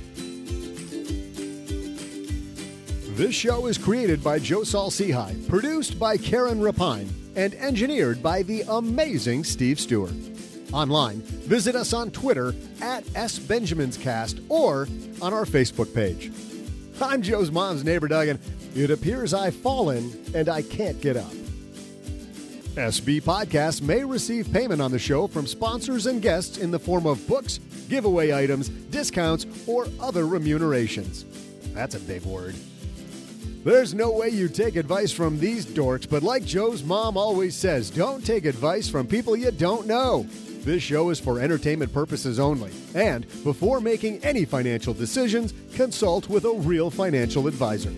This show is created by Joe Saul-Sehy, produced by Karen Rapine, and engineered by the amazing Steve Stewart. Online, visit us on Twitter at SBenjaminsCast or on our Facebook page. I'm Joe's mom's neighbor, Doug, and it appears I've fallen and I can't get up. SB Podcasts may receive payment on the show from sponsors and guests in the form of books, giveaway items, discounts, or other remunerations. That's a big word. There's no way you take advice from these dorks, but like Joe's mom always says, don't take advice from people you don't know. This show is for entertainment purposes only, and before making any financial decisions, consult with a real financial advisor.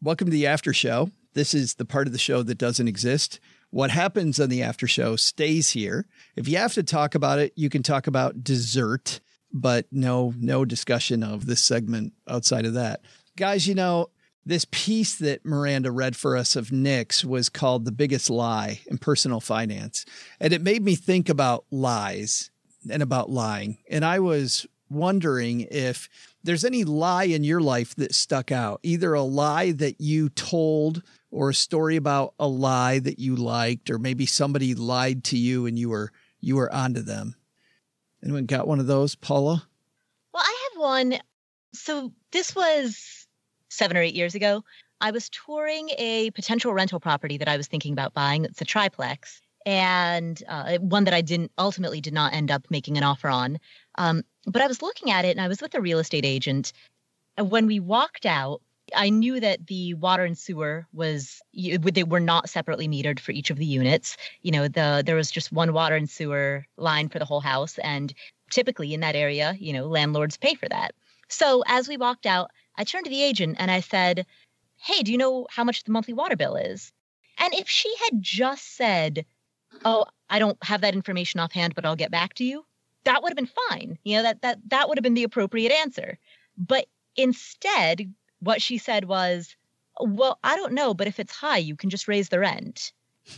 Welcome to the after show. This is the part of the show that doesn't exist. What happens on the after show stays here. If you have to talk about it, you can talk about dessert, but no discussion of this segment outside of that. Guys, you know, this piece that Miranda read for us of Nick's was called The Biggest Lie in Personal Finance. And it made me think about lies and about lying. And I was wondering if there's any lie in your life that stuck out, either a lie that you told or a story about a lie that you liked, or maybe somebody lied to you and you were onto them. Anyone got one of those, Paula? Well, I have one. So this was 7 or 8 years ago. I was touring a potential rental property that I was thinking about buying. It's a triplex, and one that I ultimately did not end up making an offer on. But I was looking at it, and I was with a real estate agent. And when we walked out, I knew that the water and sewer they were not separately metered for each of the units. You know, there was just one water and sewer line for the whole house. And typically in that area, you know, landlords pay for that. So as we walked out, I turned to the agent and I said, "Hey, do you know how much the monthly water bill is?" And if she had just said, "Oh, I don't have that information offhand, but I'll get back to you," that would have been fine. You know, that would have been the appropriate answer. But instead, what she said was, "Well, I don't know, but if it's high, you can just raise the rent."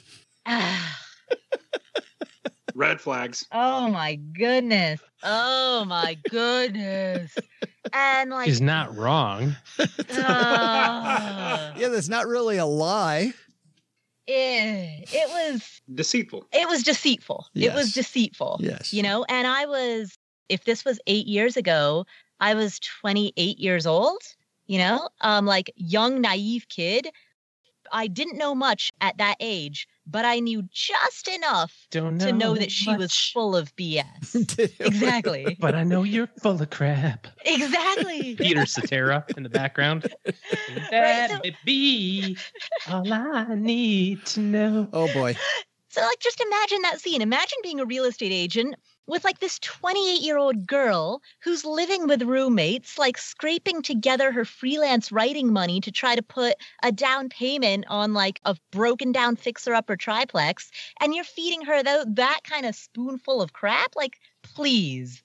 Red flags. Oh my goodness. Oh my goodness. And like, she's not wrong. Yeah, that's not really a lie. It was deceitful. It was deceitful. Yes. It was deceitful. Yes. You know, and if this was 8 years ago, I was 28 years old, you know, like young, naive kid. I didn't know much at that age, but I knew just enough to know that she was full of BS. Exactly. But I know you're full of crap. Exactly. Peter Cetera in the background. That may be all I need to know. Oh, boy. So, like, just imagine that scene. Imagine being a real estate agent with, like, this 28-year-old girl who's living with roommates, like, scraping together her freelance writing money to try to put a down payment on, like, a broken-down fixer-upper triplex, and you're feeding her that kind of spoonful of crap? Like, please.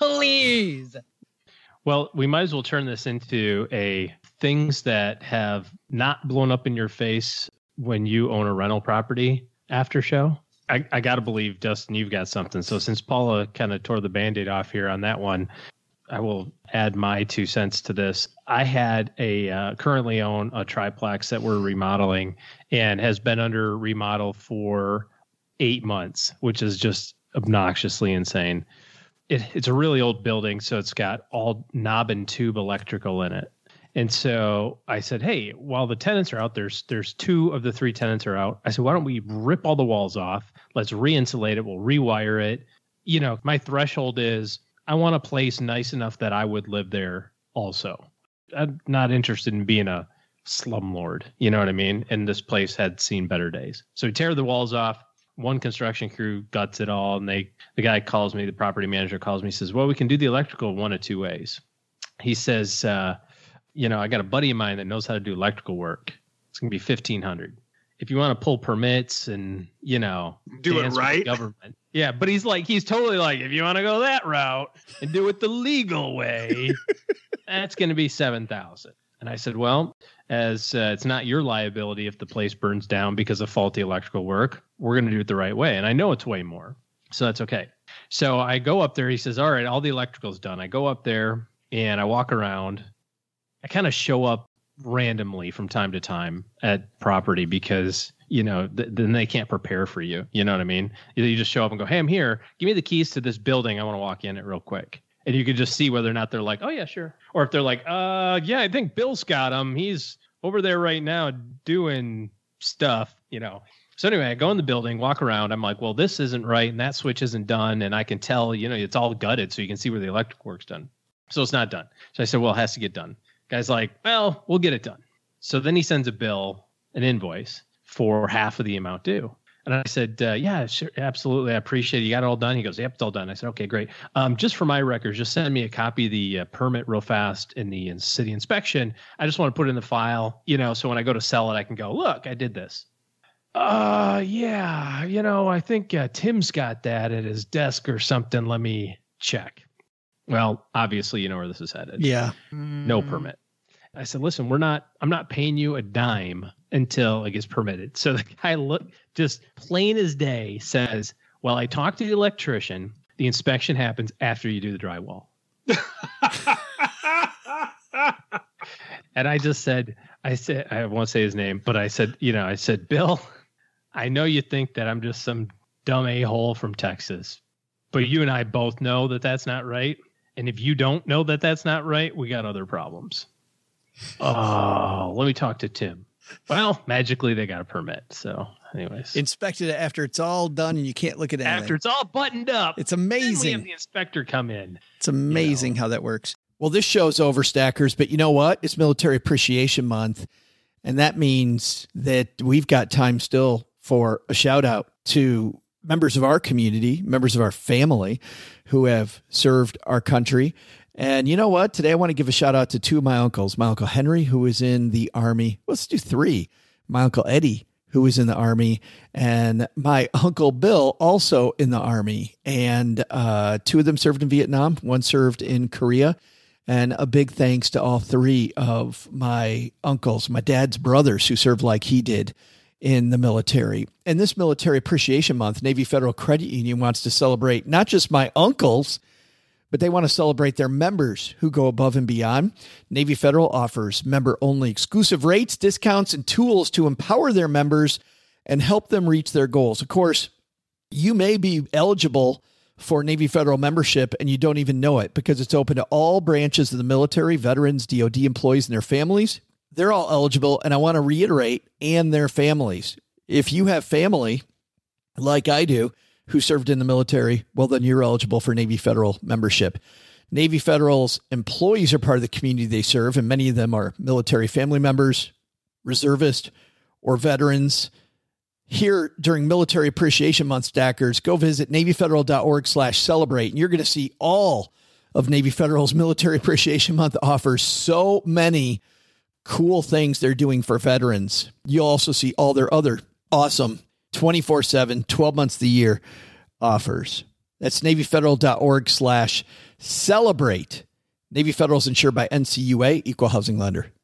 Well, we might as well turn this into a things that have not blown up in your face when you own a rental property after show. I got to believe, Dustin, you've got something. So since Paula kind of tore the Band-Aid off here on that one, I will add my 2 cents to this. I had currently own a triplex that we're remodeling and has been under remodel for 8 months, which is just obnoxiously insane. It's a really old building, so it's got all knob and tube electrical in it. And so I said, hey, while the tenants are out, there's 2 of the 3 tenants are out. I said, why don't we rip all the walls off? Let's re-insulate it. We'll rewire it. You know, my threshold is I want a place nice enough that I would live there also. I'm not interested in being a slumlord. You know what I mean? And this place had seen better days. So we tear the walls off. One construction crew guts it all. And the guy calls me, the property manager calls me, says, well, we can do the electrical one of 2 ways. He says, you know, I got a buddy of mine that knows how to do electrical work. It's going to be $1,500. If you want to pull permits and, you know, do it right. Government. Yeah. But he's totally like, if you want to go that route and do it the legal way, that's going to be $7,000. And I said, well, as it's not your liability if the place burns down because of faulty electrical work, we're going to do it the right way. And I know it's way more. So that's okay. So I go up there. He says, all right, all the electrical's done. I go up there and I walk around. I kind of show up randomly from time to time at property because, you know, then they can't prepare for you. You know what I mean? You just show up and go, hey, I'm here. Give me the keys to this building. I want to walk in it real quick. And you could just see whether or not they're like, oh, yeah, sure. Or if they're like, yeah, I think Bill's got him. He's over there right now doing stuff, you know. So anyway, I go in the building, walk around. I'm like, well, this isn't right. And that switch isn't done. And I can tell, you know, it's all gutted. So you can see where the electric work's done. So it's not done. So I said, well, it has to get done. Guy's like, well, we'll get it done. So then he sends a bill, an invoice for half of the amount due. And I said, yeah, sure, absolutely. I appreciate it. You got it all done? He goes, yep, it's all done. I said, okay, great. Just for my records, just send me a copy of the permit real fast in the city inspection. I just want to put it in the file, so when I go to sell it, I can go, look, I did this. Yeah, I think Tim's got that at his desk or something. Let me check. Well, obviously, you know where this is headed. Yeah. No permit. I said, listen, I'm not paying you a dime until it gets permitted. So the guy just plain as day says, well, I talked to the electrician. The inspection happens after you do the drywall. And I said, I won't say his name, but I said, Bill, I know you think that I'm just some dumb a-hole from Texas, but you and I both know that that's not right. And if you don't know that that's not right, we got other problems. Oh, let me talk to Tim. Well, magically they got a permit. So anyways. Inspected it after it's all done and you can't look at anything. After it's all buttoned up. It's amazing. Then we have the inspector come in. It's amazing how that works. Well, this show's over, Stackers, but you know what? It's Military Appreciation Month. And that means that we've got time still for a shout out to members of our community, members of our family who have served our country. And you know what? Today I want to give a shout out to two of my uncles. My Uncle Henry, who is in the Army. Let's do three. My Uncle Eddie, who was in the Army, and my Uncle Bill, also in the Army. And two of them served in Vietnam. One served in Korea. And a big thanks to all three of my uncles, my dad's brothers, who served like he did in the military. And this Military Appreciation Month, Navy Federal Credit Union wants to celebrate not just my uncles, but they want to celebrate their members who go above and beyond. Navy Federal offers member-only exclusive rates, discounts, and tools to empower their members and help them reach their goals. Of course, you may be eligible for Navy Federal membership and you don't even know it because it's open to all branches of the military, veterans, DOD employees, and their families. They're all eligible, and I want to reiterate, and their families. If you have family, like I do, who served in the military, well, then you're eligible for Navy Federal membership. Navy Federal's employees are part of the community they serve, and many of them are military family members, reservists, or veterans. Here during Military Appreciation Month, Stackers, go visit NavyFederal.org/celebrate, and you're going to see all of Navy Federal's Military Appreciation Month offers so many cool things they're doing for veterans. You'll also see all their other awesome 24/7, 12 months of the year offers. That's NavyFederal.org/celebrate. Navy Federal is insured by NCUA, Equal Housing Lender.